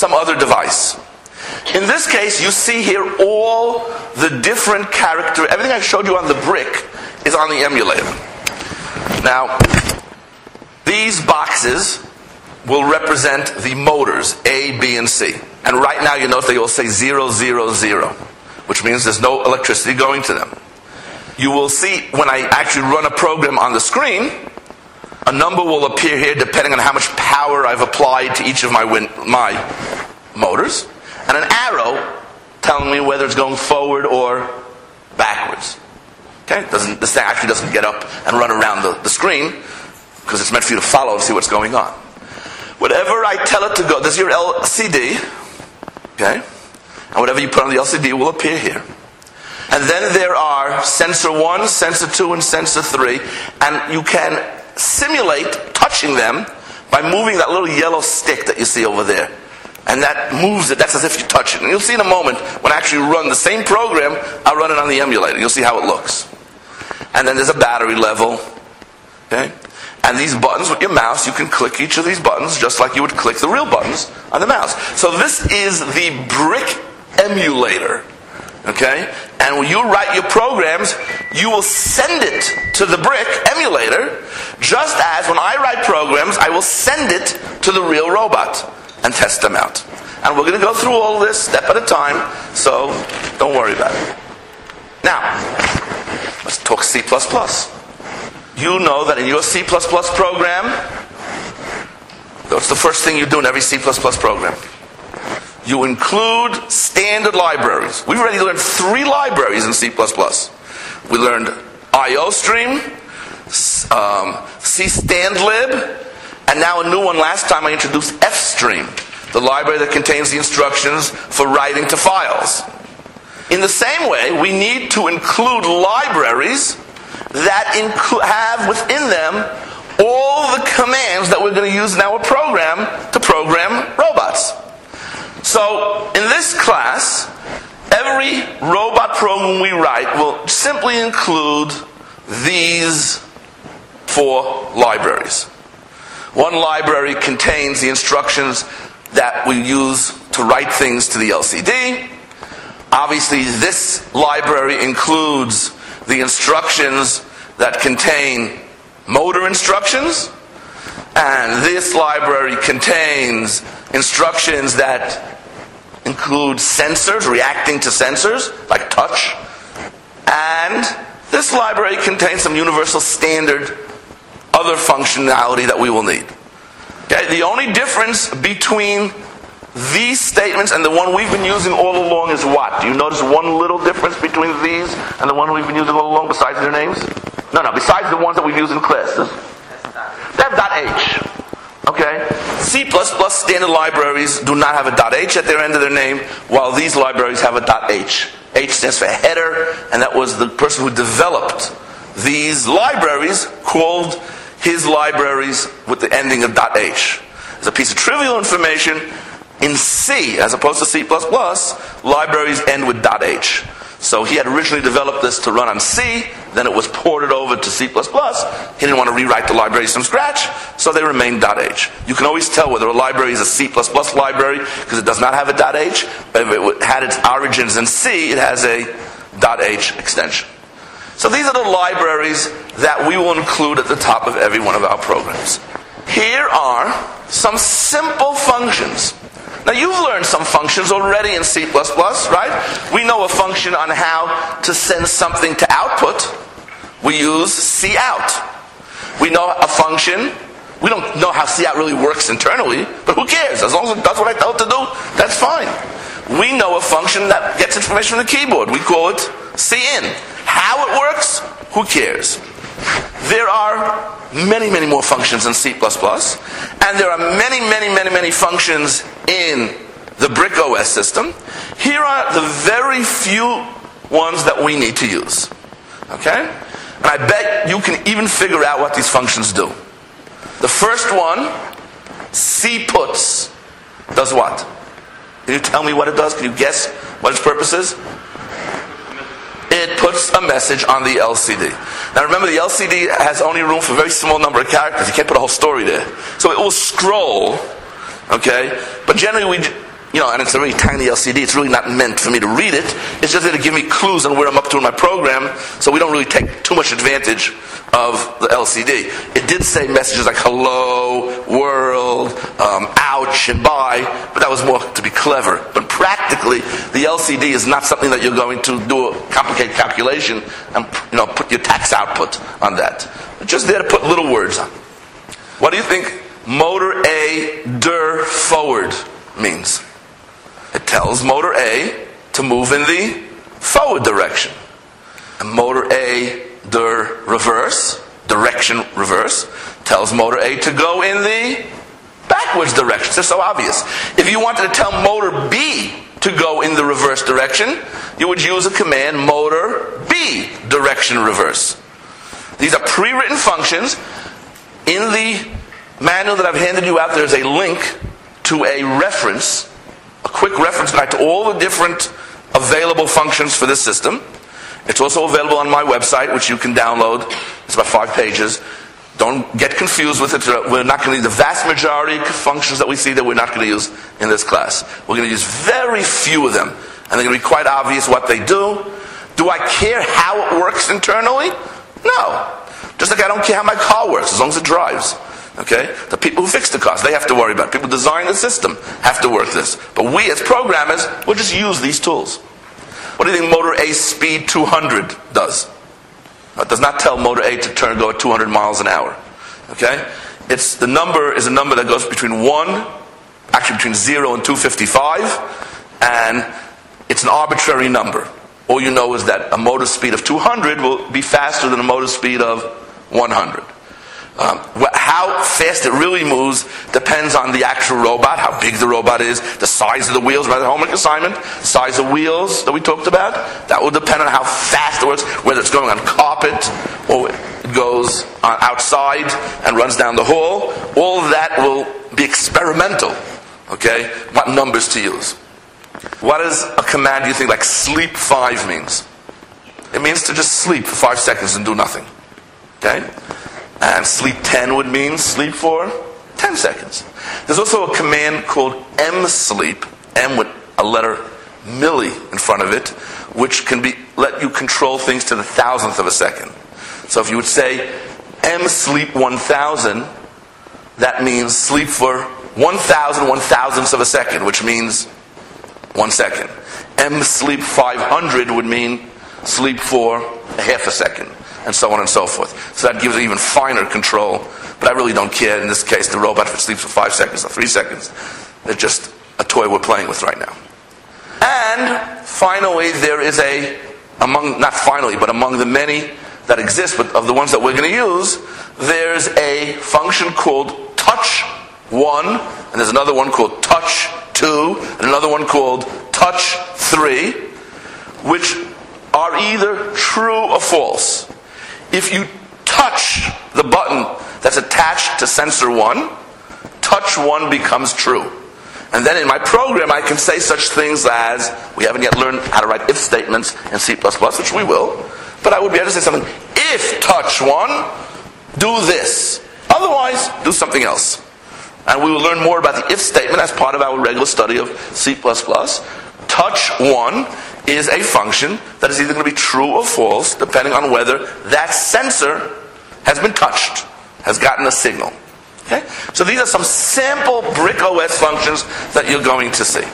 some other device. In this case, you see here all the different character. Everything I showed you on the brick is on the emulator. Now, these boxes will represent the motors, A, B, and C. And right now, you notice they all say 0, 0, 0, which means there's no electricity going to them. You will see when I actually run a program on the screen, a number will appear here depending on how much power I've applied to each of my motors, and an arrow telling me whether it's going forward or backwards. Okay? This thing actually doesn't get up and run around the screen because it's meant for you to follow and see what's going on. Whatever I tell it to go, this is your LCD, okay? And whatever you put on the LCD will appear here. And then there are sensor 1, sensor 2, and sensor 3, and you can simulate touching them by moving that little yellow stick that you see over there. And that moves it, that's as if you touch it. And you'll see in a moment, when I actually run the same program, I'll run it on the emulator. You'll see how it looks. And then there's a battery level, okay? And these buttons with your mouse, you can click each of these buttons just like you would click the real buttons on the mouse. So this is the brick emulator, okay? And when you write your programs, you will send it to the brick emulator, just as when I write programs, I will send it to the real robot and test them out. And we're going to go through all this step at a time, so don't worry about it. Now, let's talk C++. You know that in your C++ program, what's the first thing you do in every C++ program? You include standard libraries. We've already learned 3 libraries in C++. We learned IOStream, CStandlib, and now a new one last time I introduced FStream, the library that contains the instructions for writing to files. In the same way, we need to include libraries that have within them all the commands that we're going to use in our program to program robots. So, in this class, every robot program we write will simply include these 4 libraries. One library contains the instructions that we use to write things to the LCD. Obviously, this library includes the instructions that contain motor instructions, and this library contains instructions that include sensors, reacting to sensors, like touch, and this library contains some universal standard other functionality that we will need. Okay? The only difference between these statements and the one we've been using all along is what? Do you notice one little difference between these and the one we've been using all along besides their names? No, besides the ones that we've used in classes. They have .h. Okay? C++ standard libraries do not have a .h at their end of their name, while these libraries have a .h. H stands for header, and that was the person who developed these libraries called his libraries with the ending of .h. As a piece of trivial information, in C, as opposed to C++, libraries end with .h. So he had originally developed this to run on C, then it was ported over to C++. He didn't want to rewrite the libraries from scratch, so they remained .h. You can always tell whether a library is a C++ library because it does not have a .h, but if it had its origins in C, it has a .h extension. So these are the libraries that we will include at the top of every one of our programs. Here are some simple functions. Now you've learned some functions already in C++, right? We know a function on how to send something to output. We use cout. We know a function. We don't know how cout really works internally, but who cares? As long as it does what I tell it to do, that's fine. We know a function that gets information from the keyboard. We call it cin. How it works, who cares? There are many, many more functions in C++, and there are many, many, many, many functions in the Brick OS system. Here are the very few ones that we need to use. Okay? And I bet you can even figure out what these functions do. The first one, cputs, does what? Can you tell me what it does? Can you guess what its purpose is? It puts a message on the LCD. Now remember, the LCD has only room for a very small number of characters. You can't put a whole story there. So it will scroll, okay? But generally and it's a really tiny LCD. It's really not meant for me to read it. It's just there to give me clues on where I'm up to in my program, so we don't really take too much advantage of the LCD. It did say messages like hello, world, ouch, and bye, but that was more to be clever. But practically, the LCD is not something that you're going to do a complicated calculation and put your tax output on that. It's just there to put little words on. What do you think motor A, der forward means? It tells motor A to move in the forward direction. And motor A, der reverse, direction reverse, tells motor A to go in the backwards direction. It's so obvious. If you wanted to tell motor B to go in the reverse direction, you would use a command motor B, direction reverse. These are pre-written functions. In the manual that I've handed you out, there's a link to a reference, a quick reference guide to all the different available functions for this system. It's also available on my website, which you can download. It's about 5 pages. Don't get confused with it. We're not going to use the vast majority of functions that we see that we're not going to use in this class. We're going to use very few of them, and they're going to be quite obvious what they do. Do I care how it works internally? No. Just like I don't care how my car works, as long as it drives. Okay? The people who fix the cars, they have to worry about it. People who design the system have to work this. But we as programmers will just use these tools. What do you think motor A speed 200 does? It does not tell motor A to go at 200 miles an hour. Okay? The number is a number that goes between 0 and 255, and it's an arbitrary number. All you know is that a motor speed of 200 will be faster than a motor speed of 100. How fast it really moves depends on the actual robot, how big the robot is, the size of the wheels. Remember the homework assignment? The size of wheels that we talked about? That will depend on how fast it works, whether it's going on carpet or it goes outside and runs down the hall. All of that will be experimental. Okay? What numbers to use. What is a command you think like sleep 5 means? It means to just sleep for 5 seconds and do nothing. Okay? And sleep 10 would mean sleep for 10 seconds. There's also a command called msleep, M with a letter milli in front of it, which can let you control things to the thousandth of a second. So if you would say msleep 1000, that means sleep for 1,000 1,000ths of a second, which means 1 second. msleep 500 would mean sleep for a half a second, and so on and so forth. So that gives it even finer control. But I really don't care. In this case, the robot, if it sleeps for 5 seconds or 3 seconds, it's just a toy we're playing with right now. And finally, there is among the many that exist, but of the ones that we're going to use, there's a function called touch 1, and there's another one called touch 2, and another one called touch 3, which are either true or false. If you touch the button that's attached to sensor 1, touch 1 becomes true. And then in my program I can say such things as, we haven't yet learned how to write if statements in C++, which we will, but I would be able to say something, if touch 1, do this. Otherwise, do something else. And we will learn more about the if statement as part of our regular study of C++. Touch 1 is a function that is either going to be true or false, depending on whether that sensor has been touched, has gotten a signal. Okay? So these are some sample BrickOS functions that you're going to see.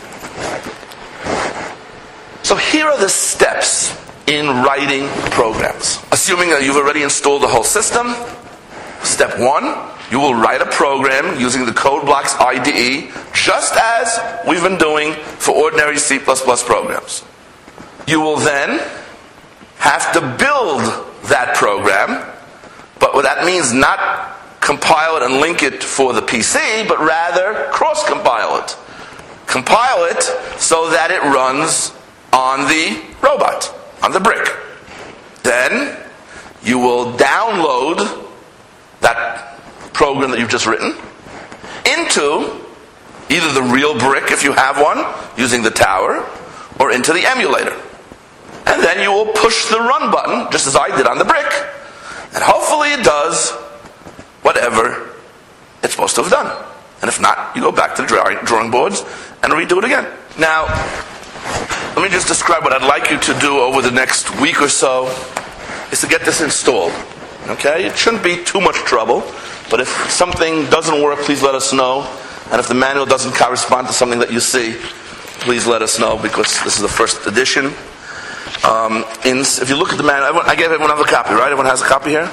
So here are the steps in writing programs. Assuming that you've already installed the whole system, step 1, you will write a program using the CodeBlocks IDE, just as we've been doing for ordinary C++ programs. You will then have to build that program, but what that means not compile it and link it for the PC, but rather cross-compile it. Compile it so that it runs on the robot, on the brick. Then you will download that program that you've just written into either the real brick, if you have one, using the tower, or into the emulator. And then you will push the run button, just as I did on the brick, and hopefully it does whatever it's supposed to have done. And if not, you go back to the drawing boards and redo it again. Now, let me just describe what I'd like you to do over the next week or so, is to get this installed. Okay? It shouldn't be too much trouble, but if something doesn't work, please let us know. And if the manual doesn't correspond to something that you see, please let us know, because this is the first edition. If you look at the manual, I gave everyone a copy, right? Everyone has a copy here?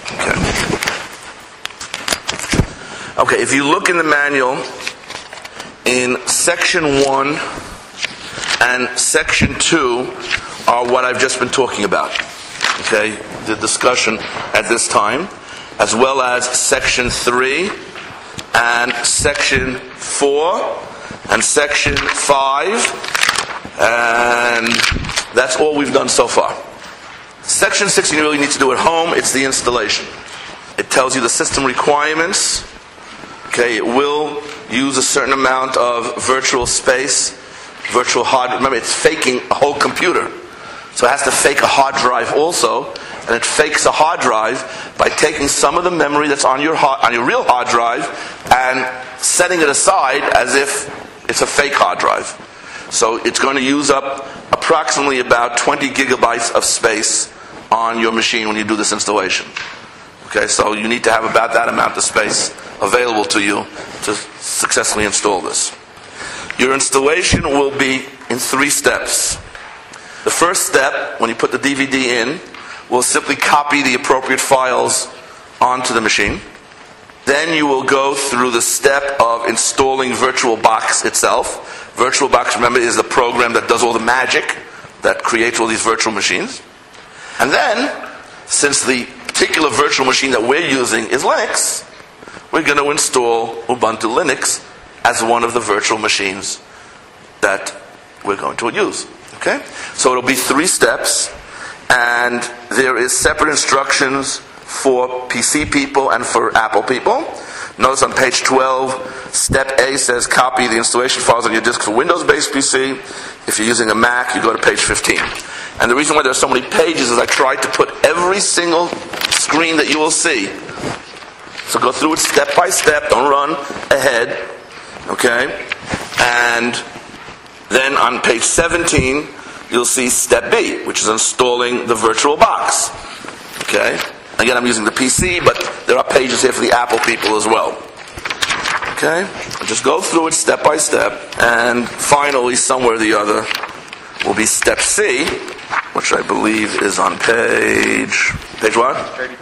Okay, if you look in the manual, in section 1 and section 2 are what I've just been talking about. Okay, the discussion at this time, as well as section 3 and section 4 and section 5, and that's all we've done so far. Section 6 you really need to do at home. It's the installation. It tells you the system requirements. Okay, it will use a certain amount of virtual space, virtual hard. Remember, it's faking a whole computer, so it has to fake a hard drive also, and it fakes a hard drive by taking some of the memory that's on your real hard drive and setting it aside as if it's a fake hard drive. So it's going to use up approximately about 20 gigabytes of space on your machine when you do this installation. Okay, so you need to have about that amount of space available to you to successfully install this. Your installation will be in 3 steps. The first step, when you put the DVD in, will simply copy the appropriate files onto the machine. Then you will go through the step of installing VirtualBox itself. VirtualBox, remember, is the program that does all the magic, that creates all these virtual machines. And then, since the particular virtual machine that we're using is Linux, we're going to install Ubuntu Linux as one of the virtual machines that we're going to use. Okay? So it'll be 3 steps, and there is separate instructions for PC people and for Apple people. Notice on page 12, step A says copy the installation files on your disk for Windows-based PC. If you're using a Mac, you go to page 15. And the reason why there are so many pages is I tried to put every single screen that you will see. So go through it step by step, don't run ahead. Okay? And then on page 17, you'll see step B, which is installing the VirtualBox. Okay? Again, I'm using the PC, but there are pages here for the Apple people as well. Okay? Just go through it step by step, and finally, somewhere or the other, will be step C, which I believe is on page what?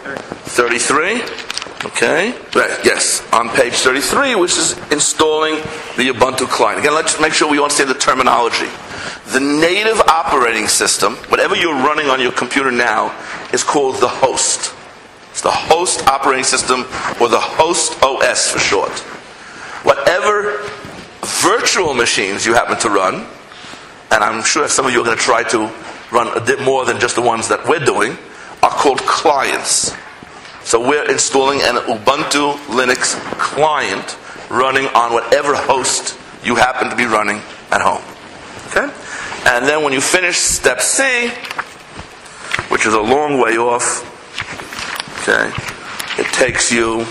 33. Okay? Right, yes, on page 33, which is installing the Ubuntu client. Again, let's make sure we understand the terminology. The native operating system, whatever you're running on your computer now, is called the host. It's the host operating system, or the host OS for short. Whatever virtual machines you happen to run, and I'm sure some of you are going to try to run a bit more than just the ones that we're doing, are called clients. So we're installing an Ubuntu Linux client running on whatever host you happen to be running at home. Okay? And then when you finish step C, which is a long way off, okay, it takes you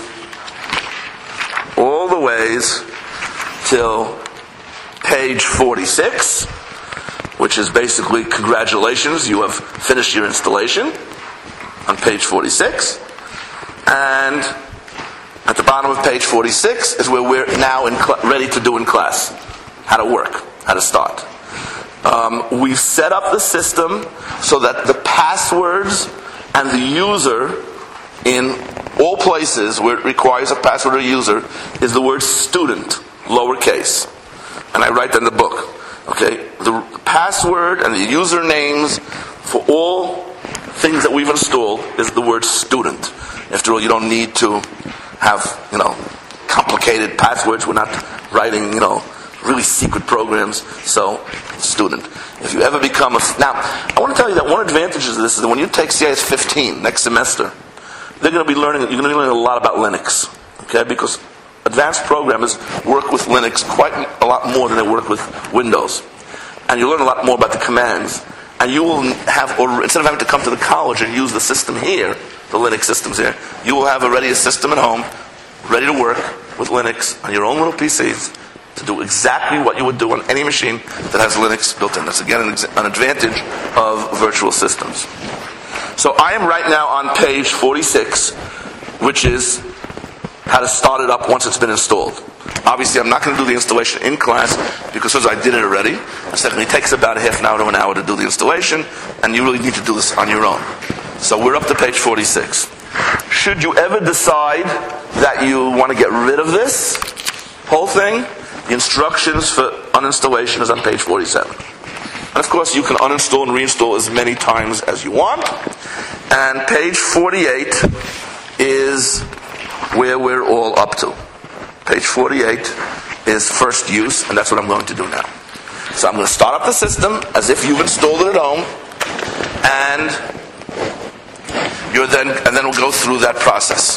all the ways till page 46, which is basically congratulations, you have finished your installation on page 46. And at the bottom of page 46 is where we're now ready to do in class. How to work, how to start. We've set up the system so that the passwords and the user in all places where it requires a password or user is the word student, lowercase. And I write that in the book. Okay, the password and the usernames for all things that we've installed is the word student. After all, you don't need to have, complicated passwords. We're not writing, really secret programs. So, student. If you ever become now, I want to tell you that one advantage of this is that when you take CIS 15 next semester, you're going to be learning a lot about Linux. Okay, because advanced programmers work with Linux quite a lot more than they work with Windows. And you learn a lot more about the commands. And you will have, or instead of having to come to the college and use the system here, the Linux systems here, you will have already a system at home, ready to work with Linux on your own little PCs to do exactly what you would do on any machine that has Linux built in. That's again an advantage of virtual systems. So I am right now on page 46, which is how to start it up once it's been installed. Obviously, I'm not going to do the installation in class because first I did it already. And secondly, it takes about a half an hour to an hour to do the installation, and you really need to do this on your own. So we're up to page 46. Should you ever decide that you want to get rid of this whole thing, the instructions for uninstallation is on page 47. And of course, you can uninstall and reinstall as many times as you want. And page 48 is where we're all up to. Page 48 is first use, and that's what I'm going to do now. So I'm going to start up the system as if you've installed it at home, and then we'll go through that process.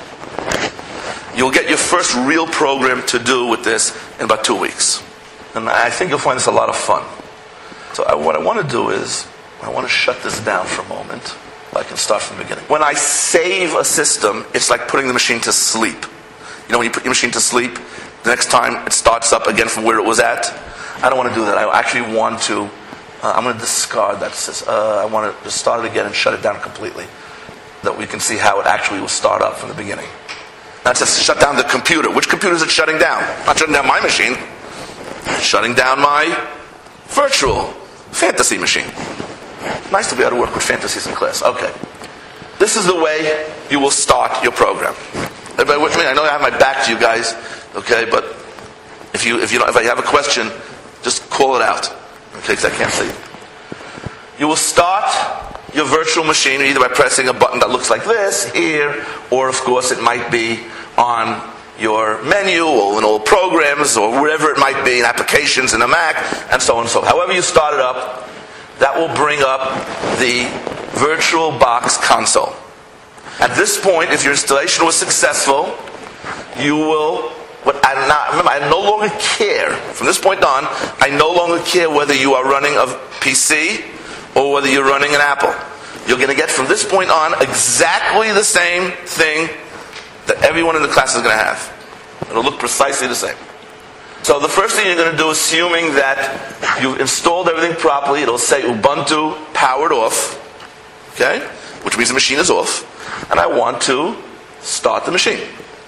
You'll get your first real program to do with this in about 2 weeks. And I think you'll find this a lot of fun. So what I want to do is, I want to shut this down for a moment. I can start from the beginning. When I save a system, it's like putting the machine to sleep. You know when you put your machine to sleep, the next time it starts up again from where it was at? I don't want to do that. I actually want to, I'm going to discard that system. I want to just start it again and shut it down completely. That we can see how it actually will start up from the beginning. Not just shut down the computer. Which computer is it shutting down? Not shutting down my machine. It's shutting down my virtual fantasy machine. Nice to be able to work with fantasies in class. Okay. This is the way you will start your program. Everybody with me? I know I have my back to you guys, okay, but if I have a question, just call it out, okay, because I can't see you. You will start your virtual machine either by pressing a button that looks like this here, or of course it might be on your menu or in all programs or wherever it might be in applications in a Mac, and so on and so on. However you start it up, that will bring up the VirtualBox console. At this point, if your installation was successful, you will, I no longer care, from this point on, I no longer care whether you are running a PC or whether you're running an Apple. You're going to get from this point on exactly the same thing that everyone in the class is going to have. It'll look precisely the same. So the first thing you're going to do, assuming that you've installed everything properly, it'll say Ubuntu powered off, okay, which means the machine is off, and I want to start the machine.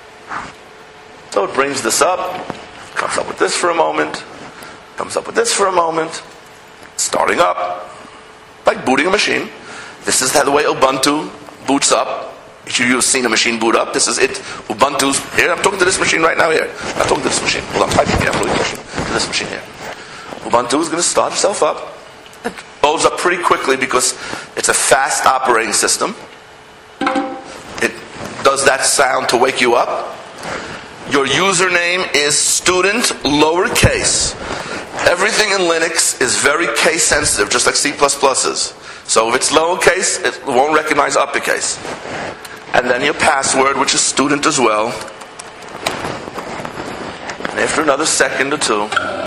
So it brings this up, comes up with this for a moment, comes up with this for a moment, starting up, like booting a machine. This is the way Ubuntu boots up. You've seen a machine boot up. This is it. Ubuntu's here. I'm talking to this machine right now here. I'm talking to this machine. Well, I'm typing here. I'm really pushing to this machine here. Ubuntu is going to start itself up. It loads up pretty quickly because it's a fast operating system. It does that sound to wake you up. Your username is student lowercase. Everything in Linux is very case sensitive, just like C++ is. So if it's lowercase, it won't recognize uppercase. And then your password, which is student as well. And after another second or two,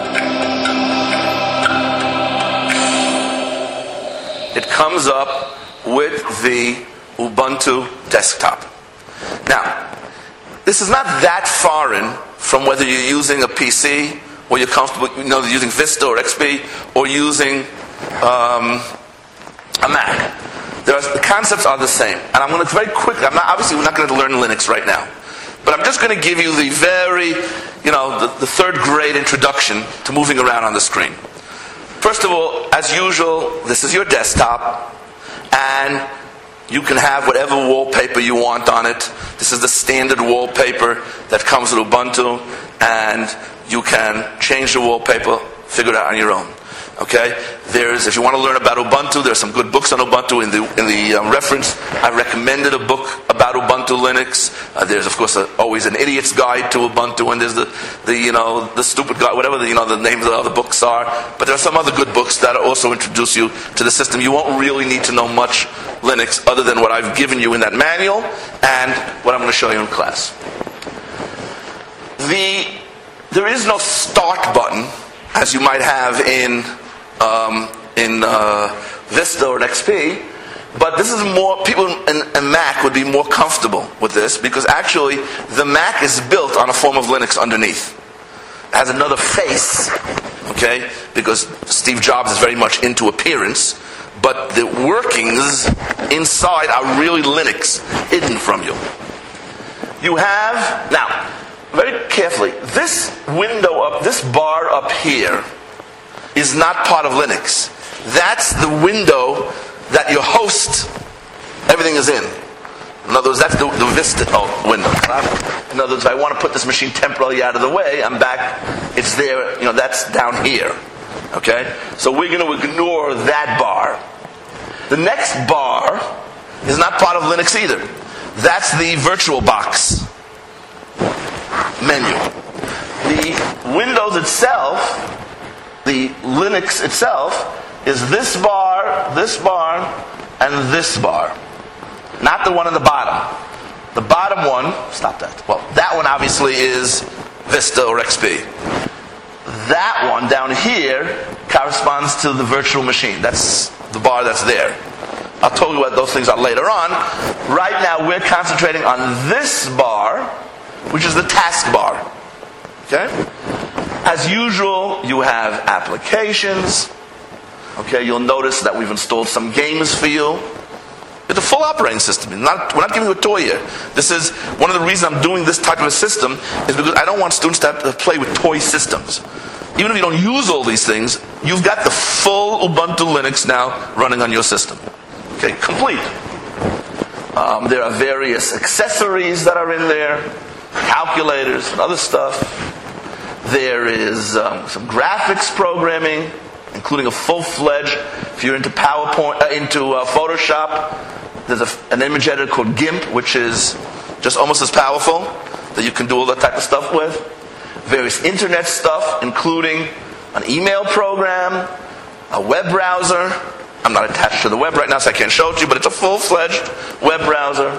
it comes up with the Ubuntu desktop. Now, this is not that foreign from whether you're using a PC or you're comfortable, using Vista or XP or using a Mac. The concepts are the same. And I'm going to very quickly, obviously we're not going to learn Linux right now. But I'm just going to give you the very, the third grade introduction to moving around on the screen. First of all, as usual, this is your desktop. And you can have whatever wallpaper you want on it. This is the standard wallpaper that comes with Ubuntu. And you can change the wallpaper, figure it out on your own. Okay, if you want to learn about Ubuntu, there's some good books on Ubuntu. In the reference, I recommended a book about Ubuntu Linux. There's of course always an idiot's guide to Ubuntu, and there's the stupid guide, whatever the names of the other books are. But there are some other good books that also introduce you to the system. You won't really need to know much Linux other than what I've given you in that manual and what I'm going to show you in class. There is no start button as you might have in Vista or XP, but this is more, people in Mac would be more comfortable with this because actually the Mac is built on a form of Linux underneath. has another face, okay? Because Steve Jobs is very much into appearance, but the workings inside are really Linux, hidden from you. You have, now, very carefully, this window up, this bar up here is not part of Linux. That's the window that your host, everything is in. In other words, that's the Vista window. In other words, if I want to put this machine temporarily out of the way, I'm back, it's there, that's down here. Okay? So we're going to ignore that bar. The next bar is not part of Linux either. That's the VirtualBox menu. The Windows itself, the Linux itself, is this bar, and this bar. Not the one on the bottom. The bottom one, stop that. Well, that one obviously is Vista or XP. That one down here corresponds to the virtual machine. That's the bar that's there. I'll tell you what those things are later on. Right now we're concentrating on this bar, which is the taskbar. Okay? As usual, you have applications. Okay, you'll notice that we've installed some games for you. It's a full operating system. We're not giving you a toy here. This is one of the reasons I'm doing this type of a system is because I don't want students to have to play with toy systems. Even if you don't use all these things, you've got the full Ubuntu Linux now running on your system. Okay, complete. There are various accessories that are in there, calculators and other stuff. There is some graphics programming, including a full-fledged, if you're into PowerPoint, into Photoshop, there's an image editor called GIMP, which is just almost as powerful, that you can do all that type of stuff with. Various internet stuff, including an email program, a web browser. I'm not attached to the web right now, so I can't show it to you, but it's a full-fledged web browser.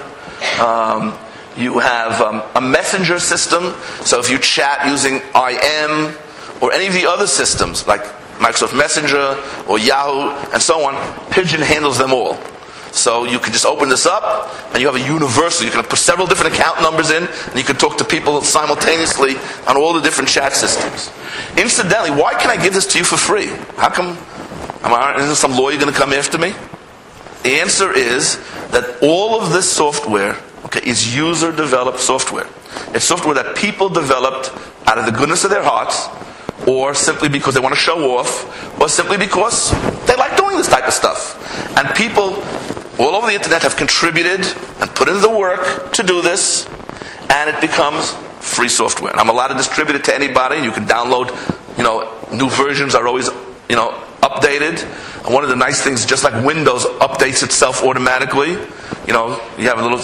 You have a messenger system, so if you chat using IM or any of the other systems, like Microsoft Messenger or Yahoo and so on, Pigeon handles them all. So you can just open this up and you have a universal. You can put several different account numbers in and you can talk to people simultaneously on all the different chat systems. Incidentally, why can I give this to you for free? How come? Isn't some lawyer going to come after me? The answer is that all of this software, is user-developed software. It's software that people developed out of the goodness of their hearts, or simply because they want to show off, or simply because they like doing this type of stuff. And people all over the internet have contributed and put in the work to do this, and it becomes free software. And I'm allowed to distribute it to anybody. You can download, new versions are always, updated. And one of the nice things, just like Windows updates itself automatically, you have a little,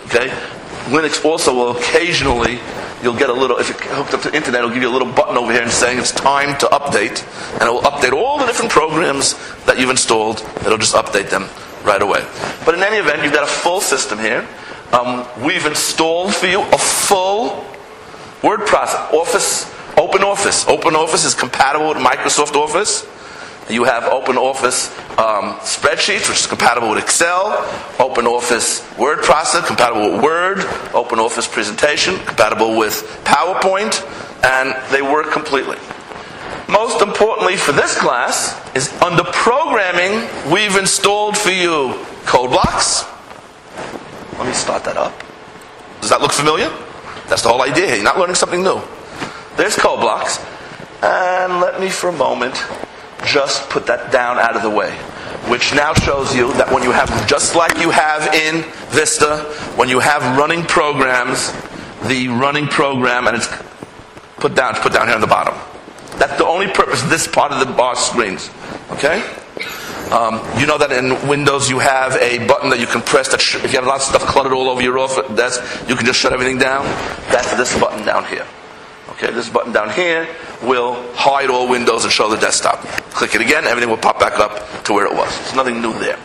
Linux also will occasionally, you'll get a little, if you're hooked up to the internet, it'll give you a little button over here and saying it's time to update. And it will update all the different programs that you've installed. It'll just update them right away. But in any event, you've got a full system here. We've installed for you a full word processor, OpenOffice. OpenOffice is compatible with Microsoft Office. You have OpenOffice spreadsheets, which is compatible with Excel. OpenOffice word processor, compatible with Word. OpenOffice presentation, compatible with PowerPoint. And they work completely. Most importantly for this class is under programming, we've installed for you CodeBlocks. Let me start that up. Does that look familiar? That's the whole idea here. You're not learning something new. There's CodeBlocks. And let me for a moment just put that down out of the way. Which now shows you that when you have, just like you have in Vista, when you have running programs, the running program, and it's put down here on the bottom. That's the only purpose of this part of the bar screens. Okay? You know that in Windows you have a button that you can press that if you have lots of stuff cluttered all over your office desk, you can just shut everything down. That's this button down here. Okay, this button down here will hide all windows and show the desktop. Click it again, everything will pop back up to where it was. There's nothing new there.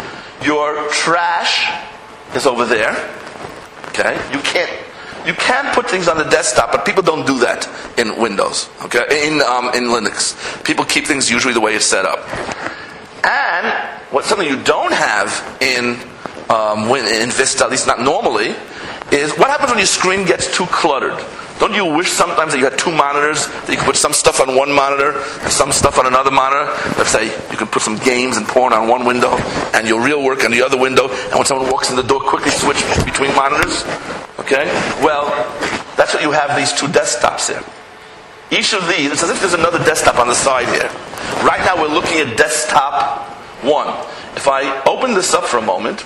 Your trash is over there. Okay, you can put things on the desktop, but people don't do that in Windows. Okay, in Linux, people keep things usually the way it's set up. And something you don't have in in Vista, at least not normally, is what happens when your screen gets too cluttered. Don't you wish sometimes that you had two monitors, that you could put some stuff on one monitor and some stuff on another monitor? Let's say you can put some games and porn on one window and your real work on the other window, and when someone walks in the door, quickly switch between monitors? Okay? Well, that's what you have these two desktops here. Each of these, it's as if there's another desktop on the side here. Right now we're looking at desktop 1. If I open this up for a moment,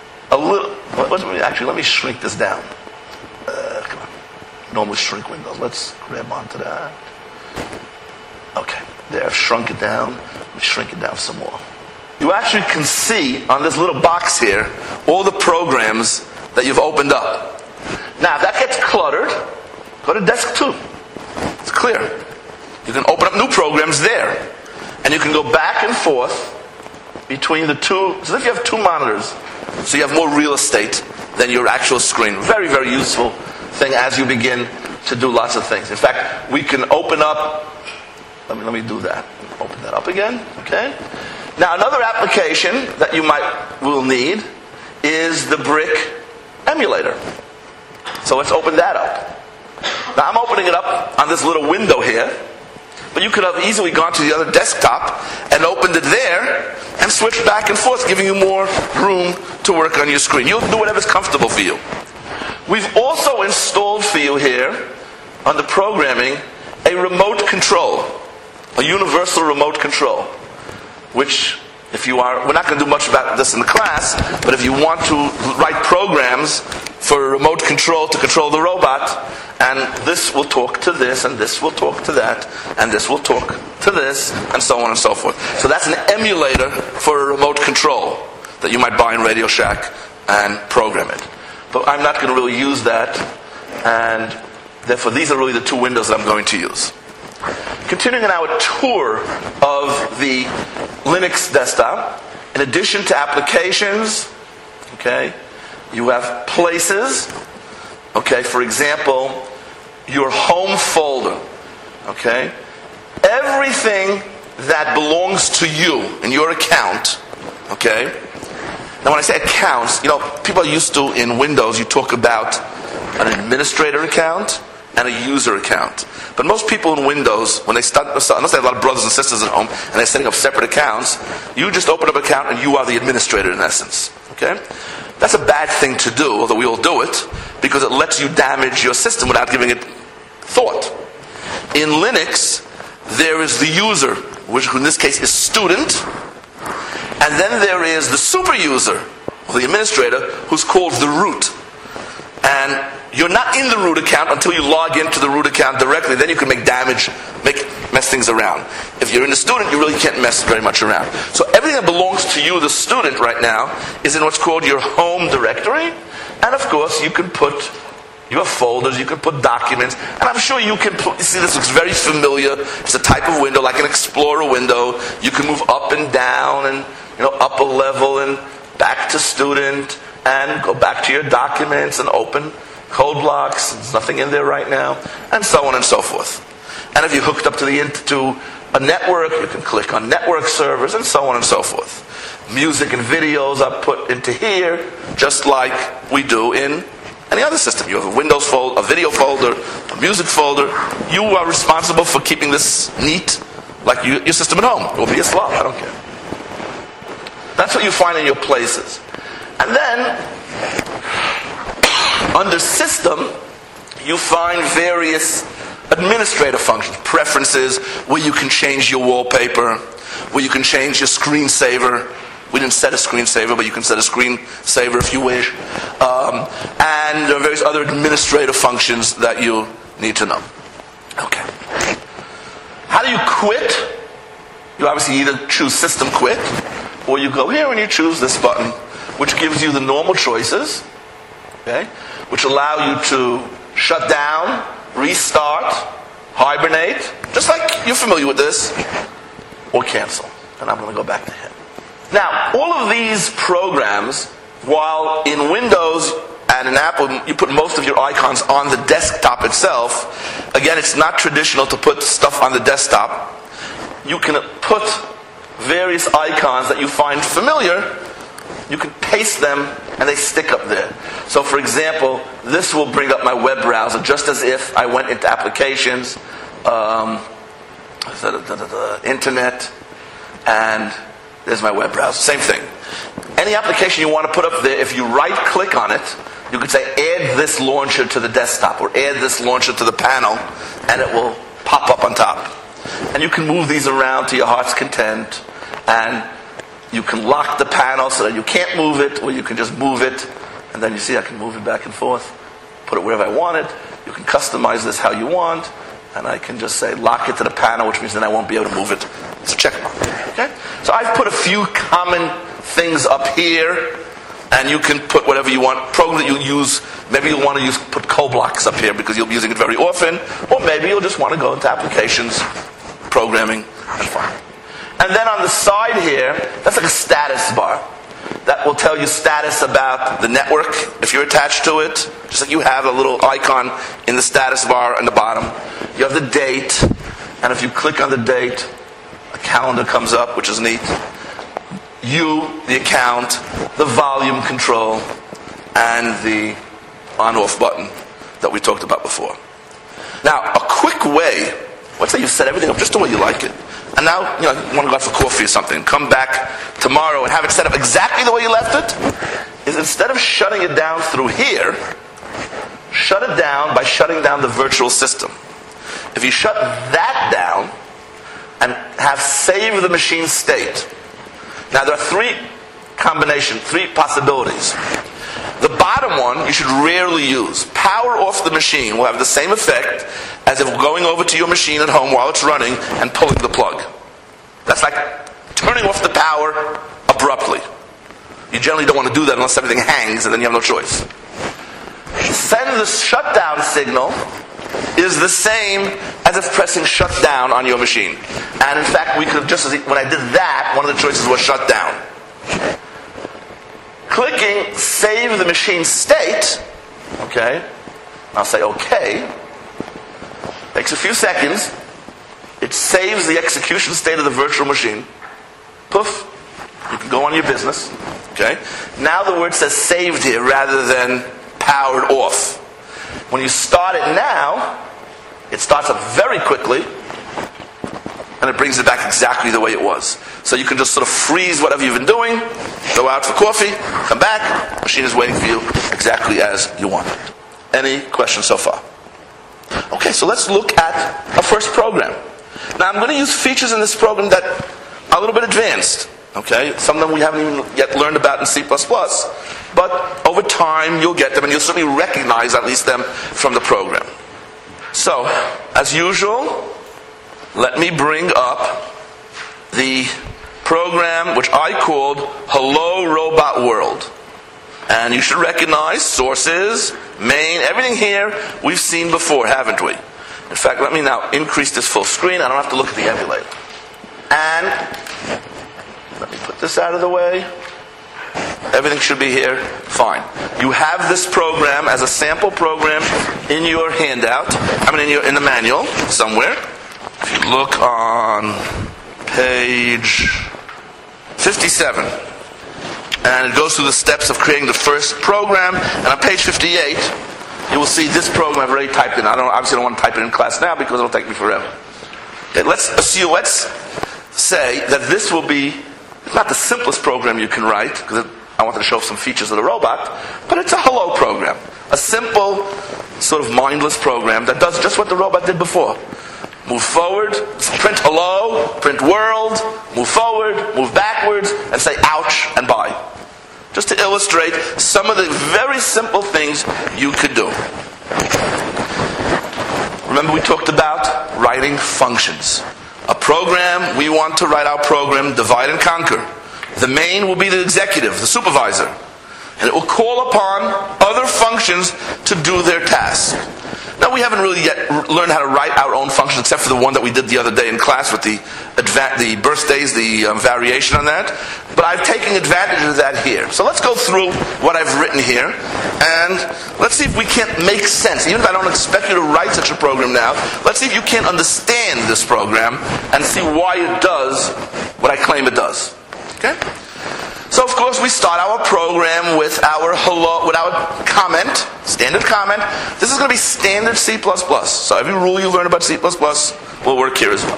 let me shrink this down. Come on. Normally shrink windows. Let's grab onto that. Okay, there, I've shrunk it down. Let me shrink it down some more. You actually can see on this little box here all the programs that you've opened up. Now, if that gets cluttered, go to desk 2. It's clear. You can open up new programs there. And you can go back and forth between the two. So if you have two monitors, so you have more real estate than your actual screen. Very, very useful thing as you begin to do lots of things. In fact, we can open up. Let me do that. Open that up again. Okay. Now, another application that you will need is the Brick emulator. So let's open that up. Now, I'm opening it up on this little window here, but you could have easily gone to the other desktop and opened it there and switched back and forth, giving you more room to work on your screen. You'll do whatever's comfortable for you. We've also installed for you here, under programming, a remote control, a universal remote control, which we're not going to do much about this in the class, but if you want to write programs for a remote control to control the robot, and this will talk to this, and this will talk to that, and this will talk to this, and so on and so forth. So that's an emulator for a remote control that you might buy in Radio Shack and program it. But I'm not going to really use that, and therefore these are really the two windows that I'm going to use. Continuing in our tour of the Linux desktop, in addition to applications, okay, you have places. Okay, for example, your home folder. Okay, everything that belongs to you in your account. Okay. Now, when I say accounts, people are used to in Windows. You talk about an administrator account and a user account. But most people in Windows, when they start, unless they have a lot of brothers and sisters at home and they're setting up separate accounts, you just open up an account and you are the administrator in essence. Okay? That's a bad thing to do, although we all do it, because it lets you damage your system without giving it thought. In Linux, there is the user, which in this case is student, and then there is the super user, or the administrator, who's called the root. And you're not in the root account until you log into the root account directly. Then you can make damage, mess things around. If you're in the student, you really can't mess very much around. So everything that belongs to you, the student, right now, is in what's called your home directory. And of course, you have folders, you can put documents, and I'm sure you see this looks very familiar. It's a type of window, like an Explorer window. You can move up and down, and up a level, and back to student, and go back to your documents, and open code blocks. There's nothing in there right now, and so on and so forth. And if you're hooked up to a network, you can click on network servers, and so on and so forth. Music and videos are put into here, just like we do in any other system. You have a Windows folder, a video folder, a music folder. You are responsible for keeping this neat, like your system at home. It will be a slob, I don't care. That's what you find in your places. And then, under System, you find various administrative functions, preferences, where you can change your wallpaper, where you can change your screensaver. We didn't set a screensaver, but you can set a screensaver if you wish. And there are various other administrative functions that you need to know. Okay. How do you quit? You obviously either choose System Quit, or you go here and you choose this button, which gives you the normal choices, okay, which allow you to shut down, restart, hibernate, just like you're familiar with this, or cancel. And I'm going to go back to him. Now, all of these programs, while in Windows and in Apple, you put most of your icons on the desktop itself. Again, it's not traditional to put stuff on the desktop. You can put various icons that you find familiar you can paste them and they stick up there. So for example, this will bring up my web browser just as if I went into applications, internet, and there's my web browser. Same thing. Any application you want to put up there, if you right click on it, you could say add this launcher to the desktop or add this launcher to the panel, and it will pop up on top. And you can move these around to your heart's content, and you can lock the panel so that you can't move it, or you can just move it, and then you see I can move it back and forth, put it wherever I want it. You can customize this how you want, and I can just say lock it to the panel, which means then I won't be able to move it. It's a check mark. Okay? So I've put a few common things up here, and you can put whatever you want. Program that you use, maybe you'll want to put CoBlocks up here because you'll be using it very often, or maybe you'll just want to go into applications, programming, and fine. And then on the side here, that's like a status bar. That will tell you status about the network, if you're attached to it. Just like you have a little icon in the status bar on the bottom. You have the date, and if you click on the date, a calendar comes up, which is neat. The account, the volume control, and the on-off button that we talked about before. Now, a quick way, let's say you've set everything up just the way you like it, and now you want to go out for coffee or something, come back tomorrow and have it set up exactly the way you left it, is instead of shutting it down through here, shut it down by shutting down the virtual system. If you shut that down and have save the machine state, now there are three possibilities. The bottom one you should rarely use. Power off the machine will have the same effect as if going over to your machine at home while it's running and pulling the plug. That's like turning off the power abruptly. You generally don't want to do that unless everything hangs and then you have no choice. Send the shutdown signal is the same as if pressing shut down on your machine. And in fact, we could have just, when I did that, one of the choices was shut down. Clicking save the machine state, okay, I'll say okay, takes a few seconds, it saves the execution state of the virtual machine, poof, you can go on your business, okay. Now the word says saved here rather than powered off. When you start it now, it starts up very quickly, and it brings it back exactly the way it was. So you can just sort of freeze whatever you've been doing, go out for coffee, come back, machine is waiting for you exactly as you want it. Any questions so far? Okay, so let's look at our first program. Now I'm going to use features in this program that are a little bit advanced. Okay, some of them we haven't even yet learned about in C++, but over time you'll get them and you'll certainly recognize at least them from the program. So, as usual, let me bring up the program which I called Hello Robot World. And you should recognize sources, main, everything here we've seen before, haven't we? In fact, let me now increase this full screen. I don't have to look at the emulator. And let me put this out of the way. Everything should be here. Fine. You have this program as a sample program in your handout. I mean, in the manual somewhere. If you look on page 57, and it goes through the steps of creating the first program. And on page 58, you will see this program I've already typed in. Obviously don't want to type it in class now because it'll take me forever. Okay, let's say that this will be not the simplest program you can write, because I wanted to show some features of the robot, but it's a hello program. A simple, sort of mindless program that does just what the robot did before. Move forward, print hello, print world, move forward, move backwards, and say ouch and bye. Just to illustrate some of the very simple things you could do. Remember we talked about writing functions. A program, we want to write our program, divide and conquer. The main will be the executive, the supervisor. And it will call upon other functions to do their task. Now we haven't really yet learned how to write our own functions except for the one that we did the other day in class with the birthdays, the variation on that. But I've taken advantage of that here. So let's go through what I've written here and let's see if we can't make sense. Even if I don't expect you to write such a program now, let's see if you can't understand this program and see why it does what I claim it does. Okay? So of course we start our program with our hello, with our comment, standard comment. This is going to be standard C++. So every rule you learn about C++ will work here as well.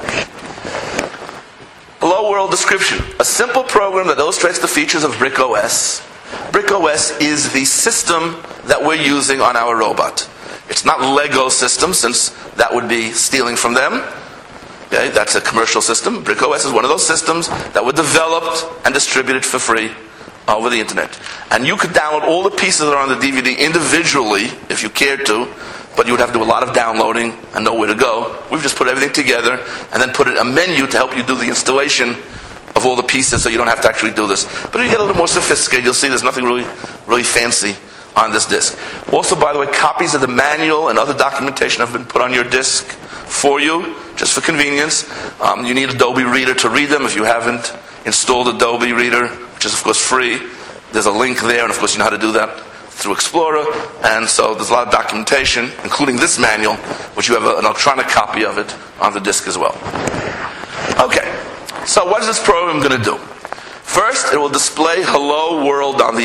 Hello world description. A simple program that illustrates the features of Brick OS. Brick OS is the system that we're using on our robot. It's not Lego system, since that would be stealing from them. Okay, that's a commercial system. Brick OS is one of those systems that were developed and distributed for free over the internet. And you could download all the pieces that are on the DVD individually if you cared to, but you would have to do a lot of downloading and know where to go. We've just put everything together and then put a menu to help you do the installation of all the pieces so you don't have to actually do this. But if you get a little more sophisticated, you'll see there's nothing really fancy on this disk. Also, by the way, copies of the manual and other documentation have been put on your disk for you, just for convenience. You need Adobe Reader to read them if you haven't installed Adobe Reader, which is of course free. There's a link there, and of course you know how to do that through Explorer. And so there's a lot of documentation, including this manual, which you have an electronic copy of it on the disk as well. Okay, so what is this program going to do? First, it will display Hello World on the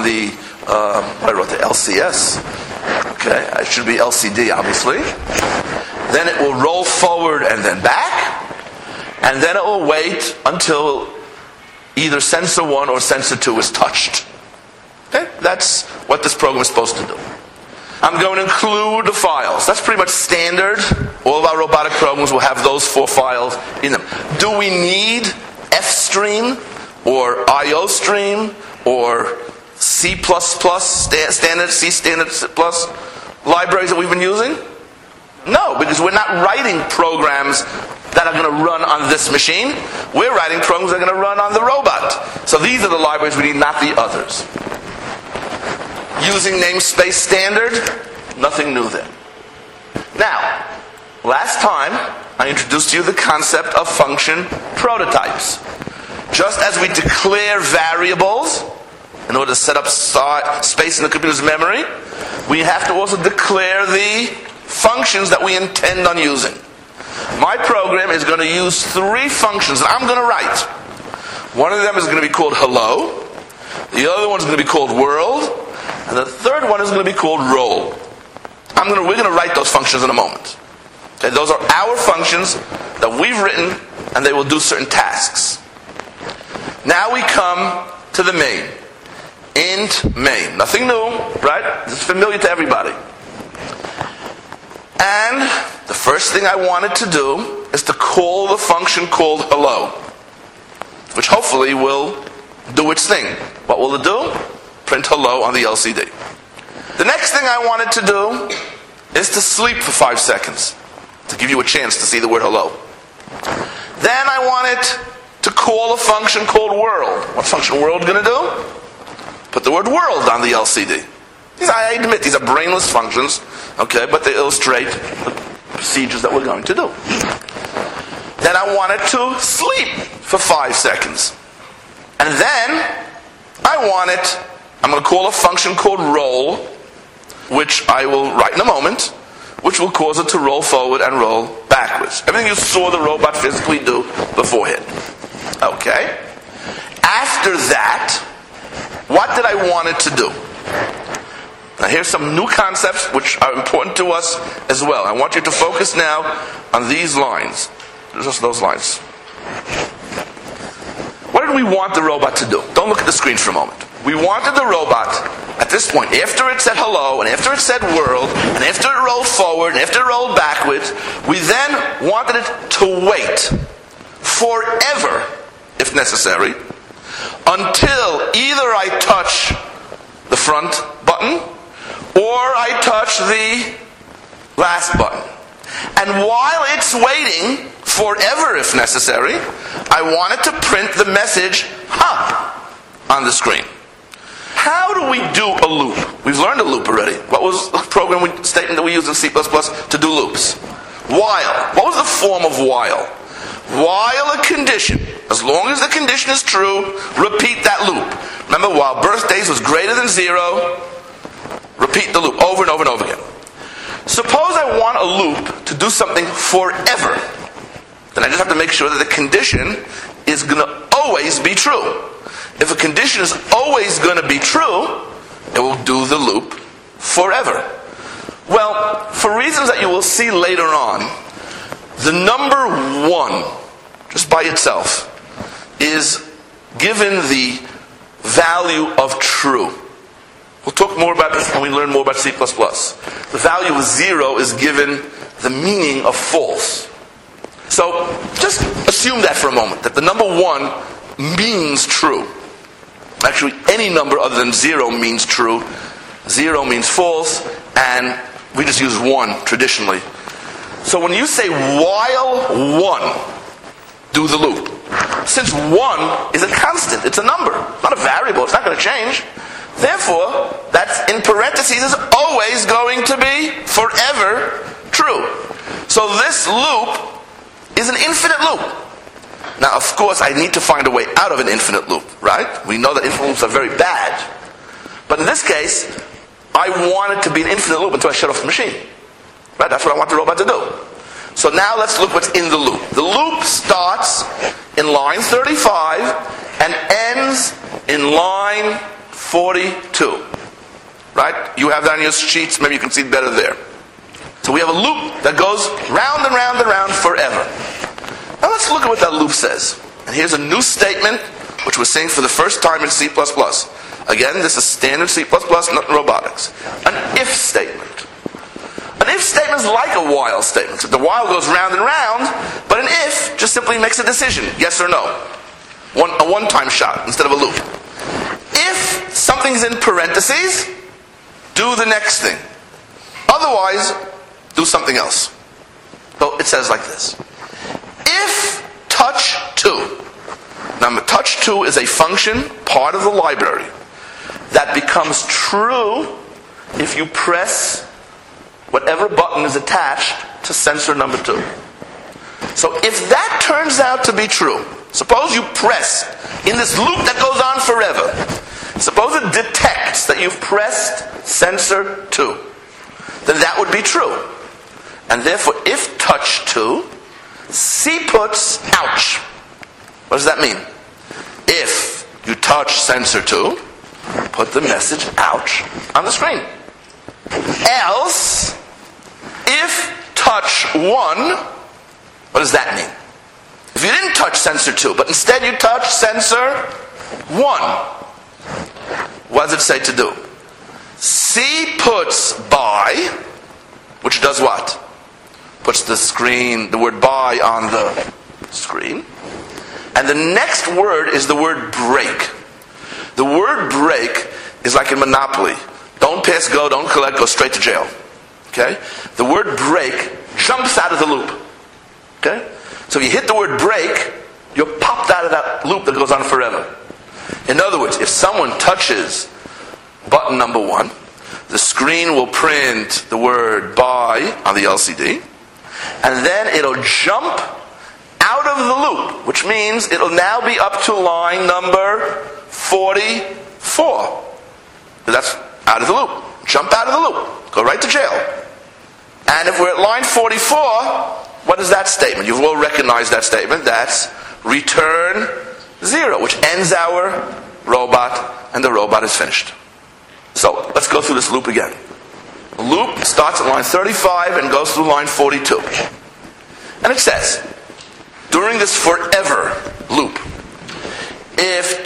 I wrote the LCS. Okay, it should be LCD, obviously. Then it will roll forward and then back. And then it will wait until either sensor 1 or sensor 2 is touched. Okay, that's what this program is supposed to do. I'm going to include the files. That's pretty much standard. All of our robotic programs will have those 4 files in them. Do we need FStream or IOStream or C++, standard C++ libraries that we've been using? No, because we're not writing programs that are going to run on this machine. We're writing programs that are going to run on the robot. So these are the libraries we need, not the others. Using namespace standard, nothing new there. Now, last time I introduced to you the concept of function prototypes. Just as we declare variables in order to set up space in the computer's memory, we have to also declare the functions that we intend on using. My program is going to use 3 functions that I'm going to write. One of them is going to be called hello, the other one is going to be called world, and the third one is going to be called roll. We're going to write those functions in a moment. Okay, those are our functions that we've written, and they will do certain tasks. Now we come to the main. Int main. Nothing new, right? This is familiar to everybody. And the first thing I wanted to do is to call the function called hello, which hopefully will do its thing. What will it do? Print hello on the LCD. The next thing I wanted to do is to sleep for 5 seconds, to give you a chance to see the word hello. Then I wanted to call a function called world. What's function world going to do? Put the word world on the LCD. I admit these are brainless functions, okay, but they illustrate the procedures that we're going to do. Then I wanted to sleep for 5 seconds. And then I'm going to call a function called roll, which I will write in a moment, which will cause it to roll forward and roll backwards. Everything you saw the robot physically do beforehand. Okay? After that, what did I want it to do? Now here's some new concepts which are important to us as well. I want you to focus now on these lines. Just those lines. What did we want the robot to do? Don't look at the screen for a moment. We wanted the robot, at this point, after it said hello, and after it said world, and after it rolled forward, and after it rolled backwards, we then wanted it to wait forever, if necessary, until either I touch the front button or I touch the last button. And while it's waiting, forever if necessary, I want it to print the message, on the screen. How do we do a loop? We've learned a loop already. What was the statement that we use in C++ to do loops? While. What was the form of while? While a condition, as long as the condition is true, repeat that loop. Remember, while birthdays was greater than 0, repeat the loop over and over and over again. Suppose I want a loop to do something forever. Then I just have to make sure that the condition is going to always be true. if a condition is always going to be true, it will do the loop forever. Well, for reasons that you will see later on, the number 1, just by itself, is given the value of true. We'll talk more about this when we learn more about C++. The value of 0 is given the meaning of false. So just assume that for a moment, that the number 1 means true. Actually, any number other than 0 means true. 0 means false, and we just use 1 traditionally. So when you say while 1, do the loop. Since 1 is a constant, it's a number, not a variable, it's not going to change. Therefore, that's in parentheses is always going to be forever true. So this loop is an infinite loop. Now, of course, I need to find a way out of an infinite loop, right? We know that infinite loops are very bad. But in this case, I want it to be an infinite loop until I shut off the machine. Right? That's what I want the robot to do. So now let's look what's in the loop. The loop starts in line 35 and ends in line 42. Right? You have that on your sheets. Maybe you can see it better there. So we have a loop that goes round and round and round forever. Now let's look at what that loop says. And here's a new statement which we're seeing for the first time in C++. Again, this is standard C++, not in robotics. An if statement. An if statement is like a while statement. So the while goes round and round, but an if just simply makes a decision, yes or no. A one-time shot instead of a loop. If something's in parentheses, do the next thing. Otherwise, do something else. So it says like this. If touch2. Now, touch2 is a function, part of the library, that becomes true if you press whatever button is attached to sensor number 2. So if that turns out to be true, suppose you press in this loop that goes on forever, suppose it detects that you've pressed sensor 2, then that would be true. And therefore, if touch2, C puts ouch. What does that mean? If you touch sensor 2, put the message ouch on the screen. Else, if touch 1, what does that mean? If you didn't touch sensor 2, but instead you touch sensor 1, what does it say to do? C puts by, which does what? Puts the word by on the screen. And the next word is the word break. The word break is like in Monopoly. Don't pass go, don't collect, go straight to jail. Okay? The word break jumps out of the loop. Okay? So if you hit the word break, you're popped out of that loop that goes on forever. In other words, if someone touches button number 1, the screen will print the word by on the LCD, and then it'll jump out of the loop, which means it'll now be up to line number 44. That's out of the loop. Jump out of the loop. Go right to jail. And if we're at line 44, what is that statement? You've all recognized that statement. That's return 0, which ends our robot, and the robot is finished. So let's go through this loop again. The loop starts at line 35 and goes through line 42. And it says, during this forever loop, if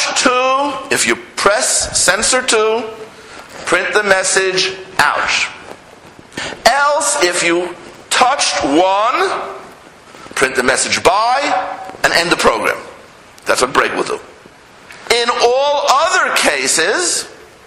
you press sensor 2, print the message, ouch. Else, if you touched 1, print the message by, and end the program. That's what break will do. In all other cases,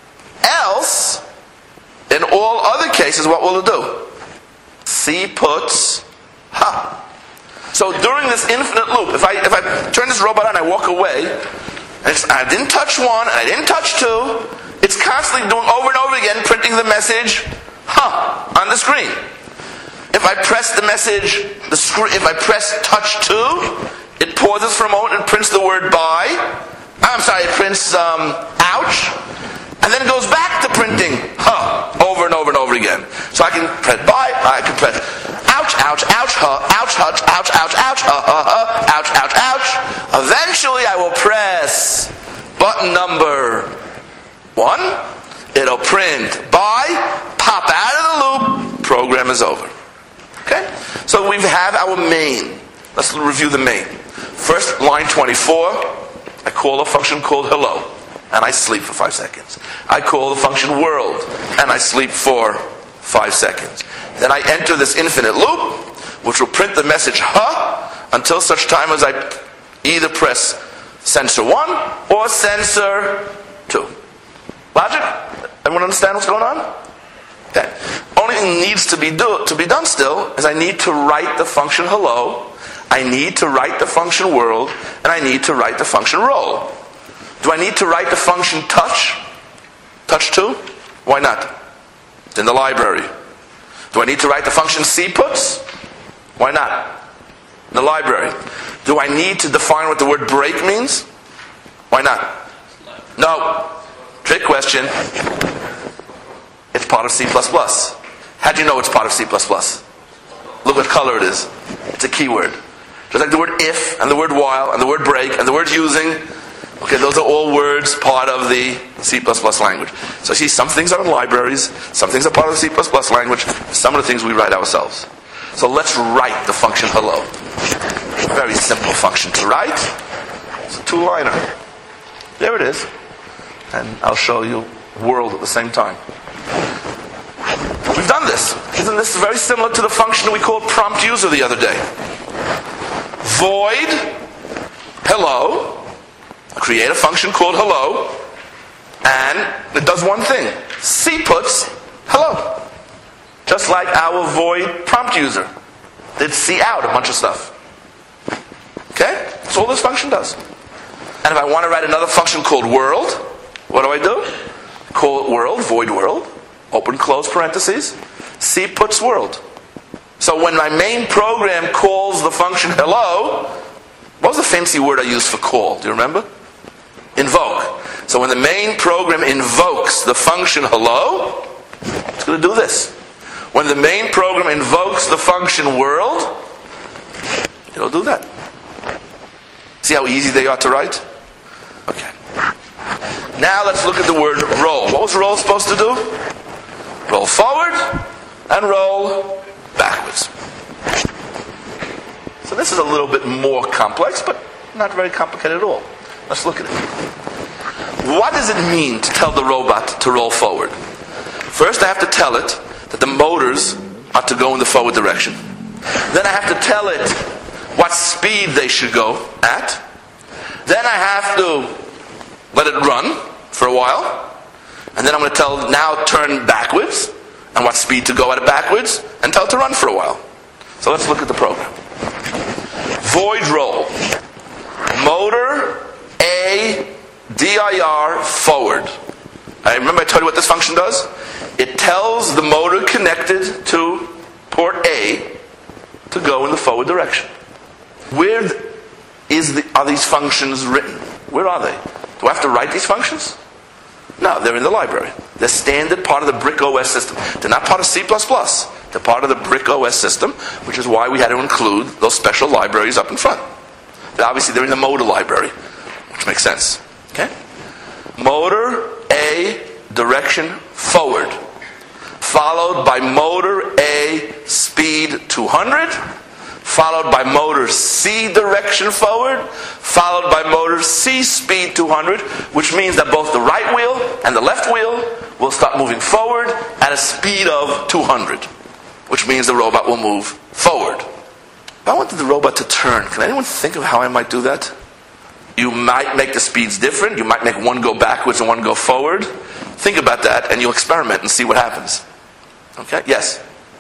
what will it do? C puts ha. So during this infinite loop, if I turn this robot on and I walk away, and I didn't touch 1 and I didn't touch 2, it's constantly doing over and over again, printing the message ha on the screen. If I press the message, if I press touch 2, it pauses for a moment and prints the word by. It prints ouch, and then it goes back to printing huh over and over and over again. So I can press by, I can press ouch, ouch, ouch, huh, ouch, ouch, ouch, ouch, ouch, huh, ouch, ouch, ouch. Eventually I will press button number 1, it'll print by, pop out of the loop, program is over. Okay? So we have our main. Let's review the main. First, line 24, I call a function called hello, and I sleep for 5 seconds. I call the function world, and I sleep for 5 seconds. Then I enter this infinite loop, which will print the message until such time as I either press sensor 1 or sensor 2. Logic? Everyone understand what's going on? Okay. Only thing needs to be done still is I need to write the function hello, I need to write the function world, and I need to write the function roll. Do I need to write the function touch? Touch 2? Why not? It's in the library. Do I need to write the function cputs? Why not? In the library. Do I need to define what the word break means? Why not? No. Trick question. It's part of C++. How'd you know it's part of C++? Look what color it is. It's a keyword. Just like the word if, and the word while, and the word break, and the word using. Okay, those are all words part of the C++ language. So see, some things are in libraries, some things are part of the C++ language, some of the things we write ourselves. So let's write the function hello. Very simple function to write. It's a 2-liner. There it is. And I'll show you world at the same time. We've done this. Isn't this very similar to the function we called prompt user the other day? Void hello. Create a function called hello, and it does one thing. cputs hello. Just like our void prompt user did cout a bunch of stuff. Okay? That's all this function does. And if I want to write another function called world, what do? Call it world, void world, open close parentheses, cputs world. So when my main program calls the function hello, what was the fancy word I used for call? Do you remember? Invoke. So when the main program invokes the function hello, it's going to do this. When the main program invokes the function world, it'll do that. See how easy they are to write? Okay. Now let's look at the word roll. What was roll supposed to do? Roll forward and roll backwards. So this is a little bit more complex, but not very complicated at all. Let's look at it. What does it mean to tell the robot to roll forward? First I have to tell it that the motors are to go in the forward direction. Then I have to tell it what speed they should go at. Then I have to let it run for a while. And then I'm going to tell it now turn backwards and what speed to go at it backwards, and tell it to run for a while. So let's look at the program. Void roll. Motor A dir forward. Remember I told you what this function does? It tells the motor connected to port A to go in the forward direction. Where are these functions written? Where are they? Do I have to write these functions? No, they're in the library. They're standard part of the Brick OS system. They're not part of C++. They're part of the Brick OS system, which is why we had to include those special libraries up in front. Obviously, they're in the motor library, which makes sense. Okay? Motor A direction forward, followed by motor A speed 200, followed by motor C direction forward, followed by motor C speed 200, which means that both the right wheel and the left wheel will start moving forward at a speed of 200, which means the robot will move forward. If I wanted the robot to turn, can anyone think of how I might do that? You might make the speeds different. You might make one go backwards and one go forward. Think about that and you'll experiment and see what happens. Okay? Yes?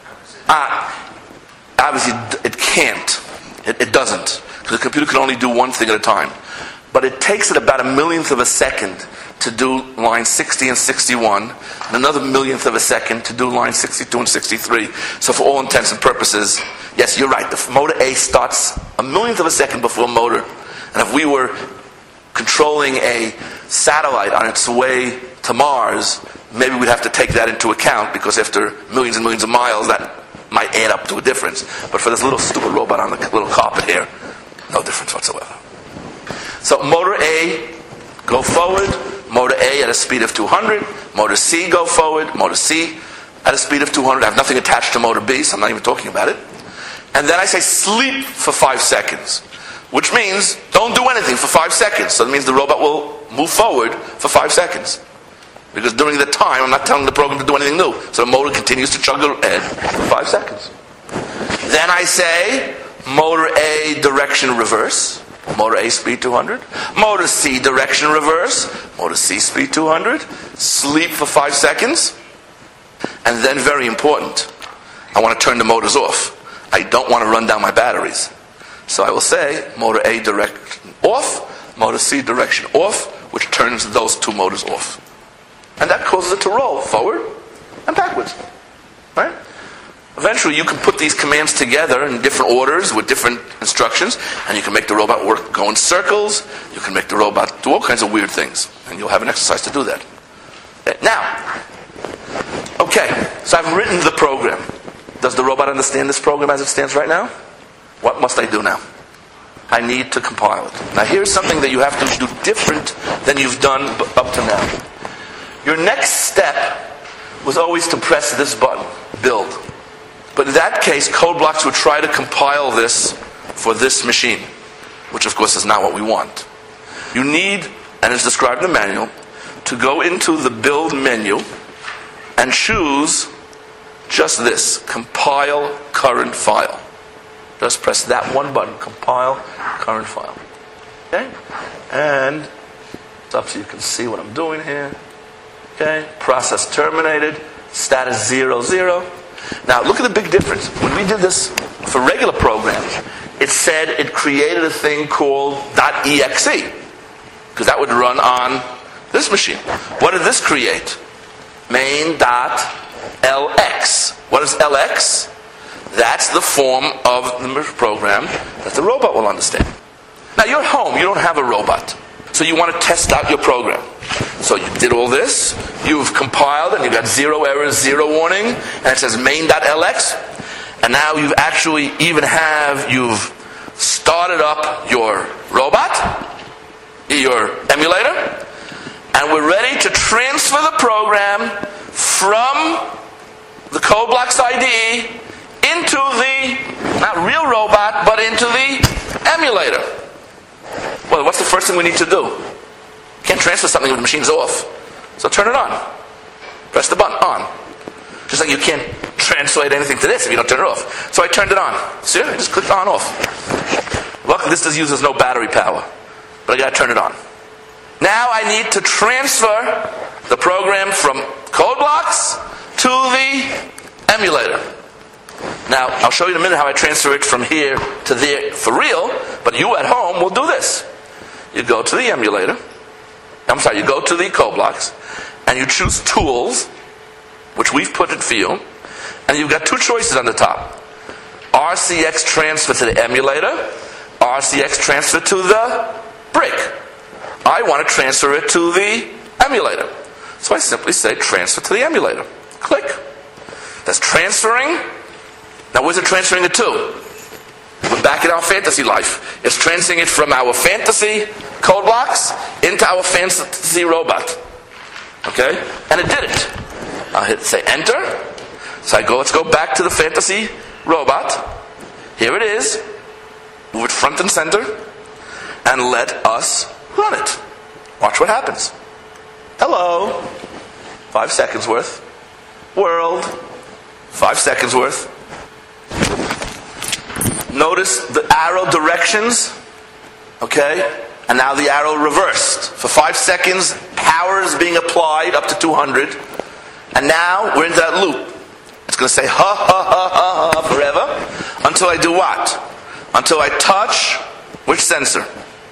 Obviously, it can't. It doesn't. Because the computer can only do one thing at a time. But it takes it about a millionth of a second to do line 60 and 61, and another millionth of a second to do line 62 and 63. So for all intents and purposes, yes, you're right. The motor A starts a millionth of a second before motor. And if we were controlling a satellite on its way to Mars, maybe we'd have to take that into account, because after millions and millions of miles, that might add up to a difference. But for this little stupid robot on the little carpet here, no difference whatsoever. So motor A go forward. Motor A at a speed of 200. Motor C, go forward. Motor C at a speed of 200. I have nothing attached to motor B, so I'm not even talking about it. And then I say sleep for 5 seconds, which means don't do anything for 5 seconds. So that means the robot will move forward for 5 seconds. Because during the time, I'm not telling the program to do anything new. So the motor continues to chug ahead for 5 seconds. Then I say, motor A, direction reverse. Motor A, speed 200. Motor C, direction reverse. Motor C, speed 200. Sleep for 5 seconds. And then, very important, I want to turn the motors off. I don't want to run down my batteries. So I will say, motor A, direction off. Motor C, direction off, which turns those 2 motors off. And that causes it to roll forward and backwards. Right? Eventually you can put these commands together in different orders with different instructions, and you can make the robot go in circles. You can make the robot do all kinds of weird things. And you'll have an exercise to do that. Now, okay, so I've written the program. Does the robot understand this program as it stands right now? What must I do now? I need to compile it. Now here's something that you have to do different than you've done up to now. Your next step was always to press this button, build. But in that case, CodeBlocks would try to compile this for this machine, which of course is not what we want. You need, and it's described in the manual, to go into the build menu and choose just this, compile current file. Just press that one button, compile current file. Okay? And it's up so you can see what I'm doing here. Okay, process terminated, status 00. Now look at the big difference. When we did this for regular programs, it said it created a thing called .exe, because that would run on this machine. What did this create? Main.lx. What is LX? That's the form of the program that the robot will understand. Now you're at home, you don't have a robot, so you want to test out your program. So you did all this, you've compiled, and you've got 0 errors, 0 warning, and it says main.lx, and now you've actually you've started up your robot, your emulator, and we're ready to transfer the program from the CodeBlocks IDE into the, not real robot, but into the emulator. Well, what's the first thing we need to do? You can't transfer something when the machine's off. So turn it on. Press the button, on. Just like you can't translate anything to this if you don't turn it off. So I turned it on. See, I just clicked on, off. Luckily this uses no battery power. But I gotta turn it on. Now I need to transfer the program from CodeBlocks to the emulator. Now, I'll show you in a minute how I transfer it from here to there for real, but you at home will do this. You go to the emulator, you go to the CodeBlocks, and you choose Tools, which we've put it for you, and you've got 2 choices on the top. RCX transfer to the emulator, RCX transfer to the brick. I want to transfer it to the emulator. So I simply say transfer to the emulator. Click. That's transferring. Now where's it transferring it to? We're back in our fantasy life. It's transferring it from our fantasy CodeBlocks into our fantasy robot. Okay? And it did it. I'll hit say enter. So let's go back to the fantasy robot. Here it is. Move it front and center. And let us run it. Watch what happens. Hello. 5 seconds worth. World. 5 seconds worth. Notice the arrow directions. Okay? And now the arrow reversed. For 5 seconds, power is being applied up to 200. And now we're into that loop. It's going to say ha ha ha ha ha forever. Until I do what? Until I touch which sensor?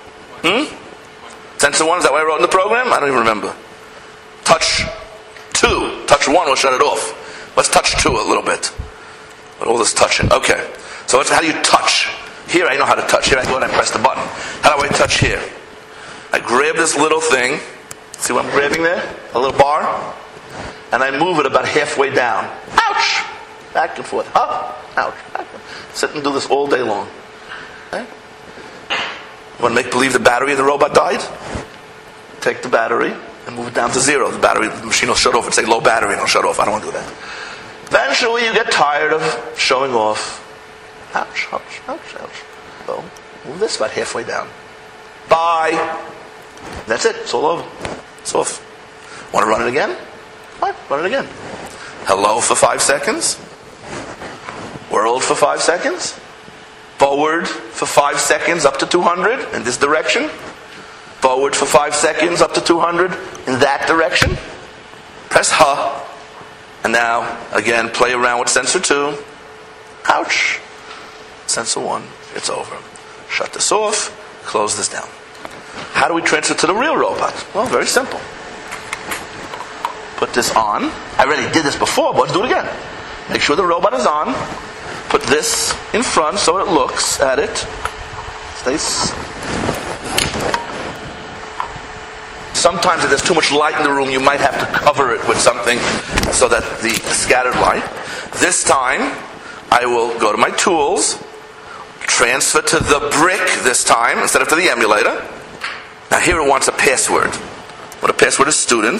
Sensor 1, is that what I wrote in the program? I don't even remember. Touch 2. Touch 1 will shut it off. Let's touch 2 a little bit. With all this touching. Okay. So how do you touch? Here I know how to touch. Here I go and I press the button. How do I touch here? I grab this little thing. See what I'm grabbing there? A little bar. And I move it about halfway down. Ouch! Back and forth. Up. Ouch. Back. Sit and do this all day long. Okay? You want to make believe the battery of the robot died? take the battery and move it down to 0. The machine will shut off and say low battery and it'll shut off. I don't want to do that. Eventually you get tired of showing off. Ouch, ouch, ouch, ouch. So move this about halfway down. Bye. That's it. It's all over. It's off. Want to run it again? Fine, run it again. Hello for 5 seconds. World for 5 seconds. Forward for 5 seconds up to 200 in this direction. Forward for 5 seconds up to 200 in that direction. Press H. And now, again, play around with sensor 2. Ouch. Sensor 1. It's over. Shut this off. Close this down. How do we transfer to the real robot? Well, very simple. Put this on. I already did this before, but let's do it again. Make sure the robot is on. Put this in front so it looks at it. Stays. Sometimes if there's too much light in the room, you might have to cover it with something so that the scattered light. This time, I will go to my tools, transfer to the brick this time instead of to the emulator. Now here it wants a password. What a password is student.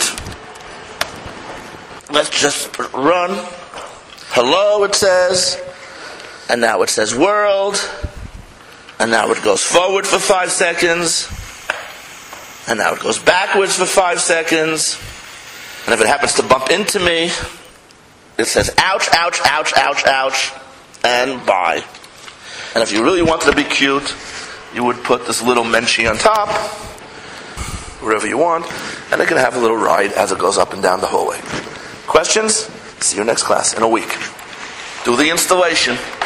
Let's just run. Hello, it says. And now it says world. And now it goes forward for 5 seconds. And now it goes backwards for 5 seconds. And if it happens to bump into me, it says ouch, ouch, ouch, ouch, ouch, and bye. And if you really wanted to be cute, you would put this little Menchie on top, wherever you want, and it can have a little ride as it goes up and down the hallway. Questions? See you next class in a week. Do the installation.